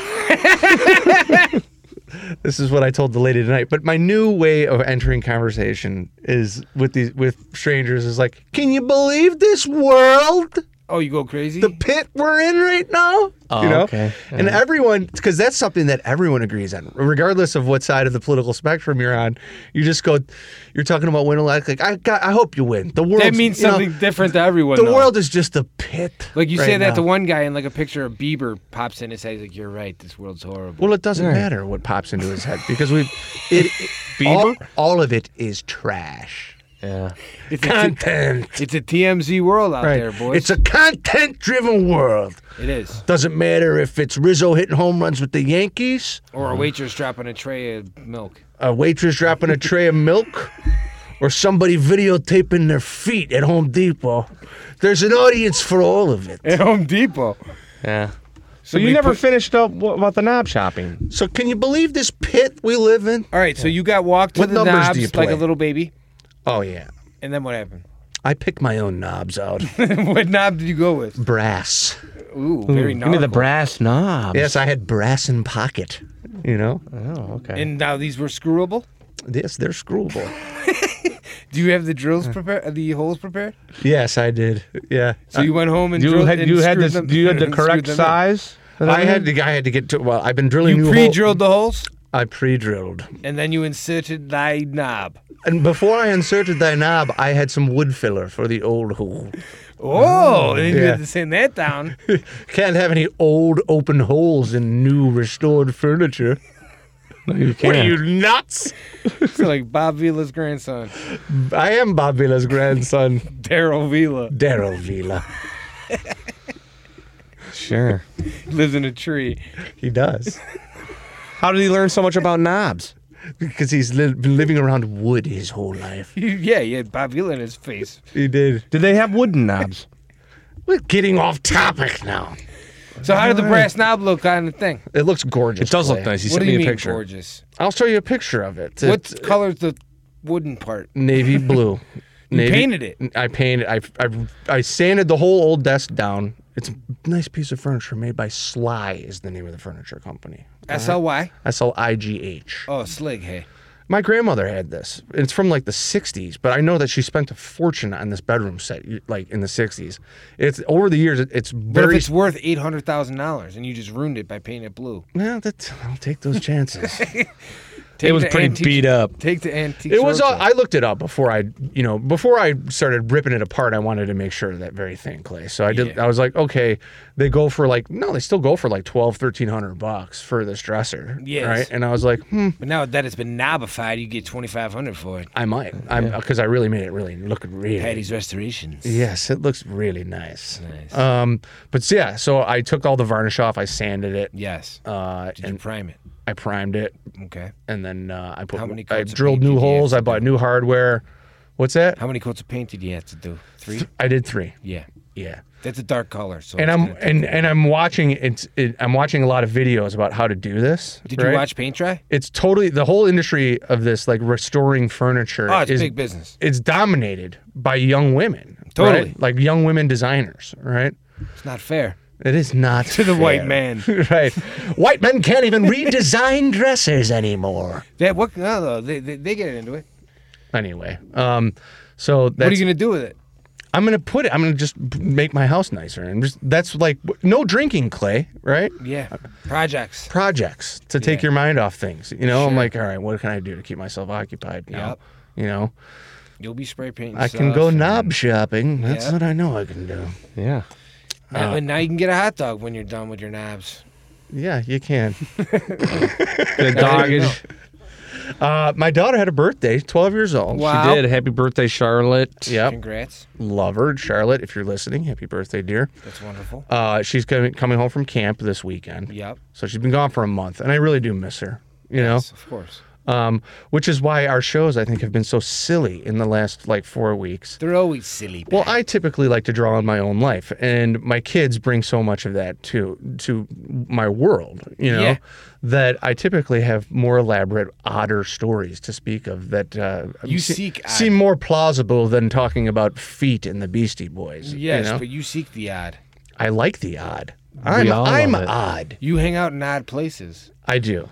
This is what I told the lady tonight. But my new way of entering conversation is with these with strangers is like, can you believe this world? Oh, you go crazy? The pit we're in right now? Oh, you know? okay. And everyone, because that's something that everyone agrees on, regardless of what side of the political spectrum you're on. You just go, you're talking about winning, like, like I got, I hope you win. The world that means something different to everyone. The though. world is just a pit. Like you right say that now. to one guy, and like a picture of Bieber pops in his head. He's like, "You're right. This world's horrible." Well, it doesn't matter what pops into his head because we, it, it all, all of it is trash. Yeah. It's a, Content. T- it's a T M Z world out Right. there, boys. It's a content-driven world. it is. Doesn't matter if it's Rizzo hitting home runs with the Yankees, Or a waitress dropping a tray of milk. a waitress dropping a tray of milk, or somebody videotaping their feet at Home Depot. There's an audience for all of it. At Home Depot. Yeah. So Somebody you never put- finished up what, about the knob shopping? So can you believe this pit we live in? All right, so you got walked to What the numbers do knobs you like a play? little baby, Oh, yeah. and then what happened? I pick my own knobs out. What knob did you go with? Brass. Ooh, very Give me the nautical. brass knobs. Yes, I had brass in pocket. You know? Oh, okay. And now these were screwable? Yes, they're screwable. Do you have the drills prepared? The holes prepared? Yes, I did. Yeah. So you went home and you drilled had and you had screwed this. them- Do you had the and screwed correct them in? size? I had to. I had to get to. Well, I've been drilling You new pre-drilled the holes, Hole, I pre-drilled, and then you inserted thy knob. and before I inserted thy knob, I had some wood filler for the old hole. Oh, and then you yeah. had to sand that down. Can't have any old open holes in new restored furniture. No, you What can't. are you nuts? It's like Bob Vila's grandson, I am Bob Vila's grandson, Daryl Vila. Daryl Vila. Sure. He lives in a tree. He does. How did he learn so much about knobs? Because he's li- been living around wood his whole life. Yeah, he had Bob Vila in his face. He did. Did they have wooden knobs? We're getting off topic now. So how did the brass knob look on the thing? It looks gorgeous. It does Clay. look nice. He What sent do me you a mean picture. gorgeous? I'll show you a picture of it. What It's color's the wooden part? navy blue. You Navy- painted it. I painted. I, I I sanded the whole old desk down. It's a nice piece of furniture made by Sly. Is the name of the furniture company. S L Y? S L I G H. Oh, Slig, hey. My grandmother had this. It's from like the sixties, but I know that she spent a fortune on this bedroom set, like in the sixties. It's over the years. it- It's But if very. it's worth eight hundred thousand dollars and you just ruined it by painting it blue? Well, that's, I'll take those chances. Take It was the pretty antique- beat up. Take the antique. It was. roadshow. Uh, I looked it up before I, you know, before I started ripping it apart. I wanted to make sure of that very thing, Clay. So I did. Yeah. I was like, okay, they go for like no, they still go for like twelve, thirteen hundred bucks for this dresser, Yes. right? And I was like, hmm, But now that it's been knobified, you get twenty-five hundred for it. I might, I'm because I really made it really look really. Patty's Restorations. Yes, it looks really nice. Nice. Um, but yeah, so I took all the varnish off. I sanded it. Yes. Uh, Did you and prime it? I primed it, Okay. and then uh, I put. How many I coats of drilled paint new did you have holes. to I bought do? new hardware. What's that? How many coats of paint did you have to do? Three? I did three. Yeah. Yeah. That's a dark color. So And it's I'm gonna take and, a- and I'm watching it's it, I'm watching a lot of videos about how to do this. Did you right? watch Paint Dry? It's totally the whole industry of this like restoring furniture. Oh, it's is, big business. It's dominated by young women. Totally. right? Like young women designers, right? It's not fair. It is not To the fair. white man. right? White men can't even redesign dresses anymore. Yeah, what? No, no, they, they, they get into it. Anyway, um, so that's What are you going to do with it? I'm gonna put it. I'm gonna just make my house nicer, and just that's like no drinking, Clay, right? Yeah. Projects. Projects to take Yeah. your mind off things. You know, I'm Sure. like, all right, what can I do to keep myself occupied now? Yep. You know, You'll be spray painting I can stuff go and- knob shopping. That's Yeah. what I know I can do. Yeah. Now, and now you can get a hot dog when you're done with your knobs. Yeah, you can. The dog you is. know. Uh, my daughter had a birthday, twelve years old. Wow. She did. Happy birthday, Charlotte. Yep. Congrats. Love her, Charlotte. If you're listening, happy birthday, dear. That's wonderful. Uh, she's coming coming home from camp this weekend. Yep. So she's been gone for a month, and I really do miss her. You Yes, of course. know, um, which is why our shows I think have been so silly in the last like four weeks. They're always silly. Well, Pat. I typically like to draw on my own life, and my kids bring so much of that to to my world. You know, Yeah. that I typically have more elaborate, odder stories to speak of that uh, You se- seek odd. seem more plausible than talking about feet and the Beastie Boys. you Yes, know? but you seek the odd. I like the odd. I'm all I'm love it. odd. You hang out in odd places. I do.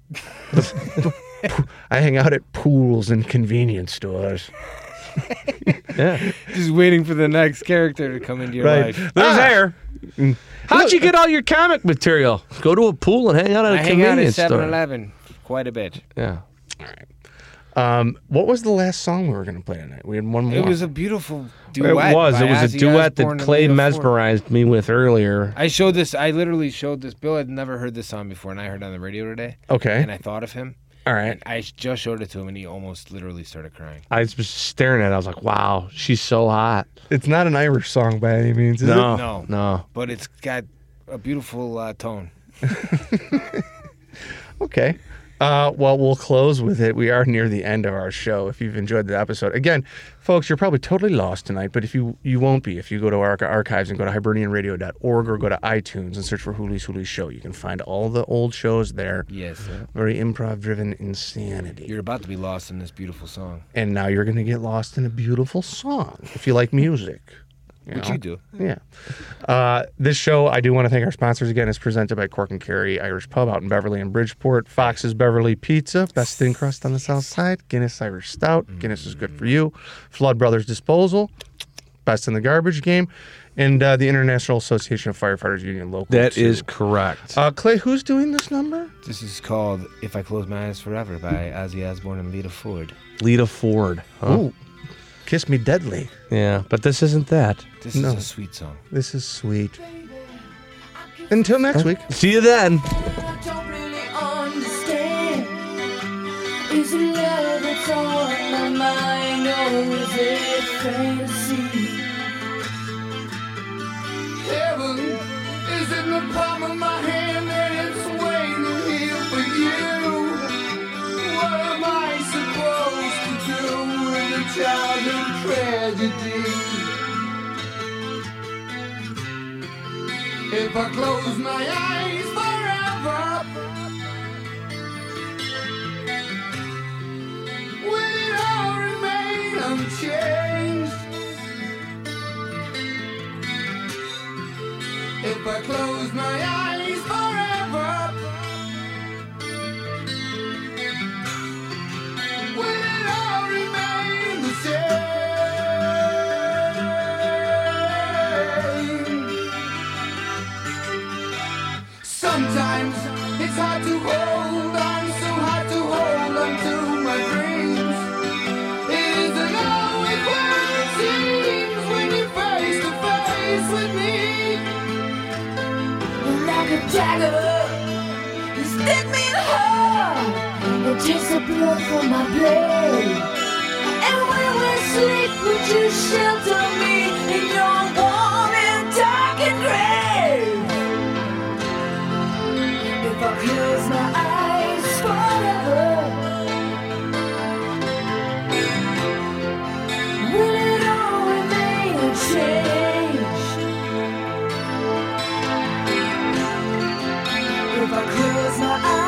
I hang out at pools and convenience stores. Yeah. Just waiting for the next character to come into your Right. life. There's Ah. there. How'd you get all your comic material? Go to a pool and hang out at a I hang out at convenience store. seven eleven quite a bit. Yeah. Um, what was the last song we were going to play tonight? We had one more. It was a beautiful duet. It was. by It was a Ozzy duet Osbourne that and Clay Lita Ford. mesmerized me with earlier. I showed this. I literally showed this. Bill had never heard this song before, and I heard it on the radio today. Okay. And I thought of him. All right. I just showed it to him, and he almost literally started crying. I was just staring at it. I was like, wow, she's so hot. It's not an Irish song by any means, is No. No. No. But it's got a beautiful uh, tone. it? Okay. Uh, well, we'll close with it. We are near the end of our show. If you've enjoyed the episode, again, folks, you're probably totally lost tonight, but if you you won't be, if you go to our archives and go to hibernian radio dot org or go to iTunes and search for Hoolies Hoolies Show, you can find all the old shows there. Yes, sir. Very improv-driven insanity. You're about to be lost in this beautiful song. And now you're going to get lost in a beautiful song if you like music. You Which know? you do. Yeah. Uh, this show, I do want to thank our sponsors again. Is presented by Cork and Kerry Irish Pub out in Beverly and Bridgeport. Fox's Beverly Pizza, best thin crust on the south side. Guinness Irish Stout. Guinness is good for you. Flood Brothers Disposal, best in the garbage game. And uh, the International Association of Firefighters Union Local. That two. is correct. Uh, Clay, who's doing this number? This is called If I Close My Eyes Forever by Ozzy Osbourne and Lita Ford. Lita Ford. Huh? Ooh. Kiss Me Deadly. Yeah, but this isn't that. This No. is a sweet song. This is sweet. Until next week. See you then. I don't really understand. Is it love that's on my mind, or is it fantasy? Heaven is in the palm of my hand and it's waiting here for you. What am I supposed to do with a childhood tragedy? If I close my eyes forever, will it all remain unchanged? If I close my eyes forever, will it all remain the same? Sometimes it's hard to hold on, so hard to hold on to my dreams. It isn't always what it seems when you're face to face with me. Like a dagger, you stick me in the heart and takes the blood from my blade. And when we sleep, would you shelter me in your warm and darkened grave? If I close my eyes forever, will it all remain unchanged? If I close my eyes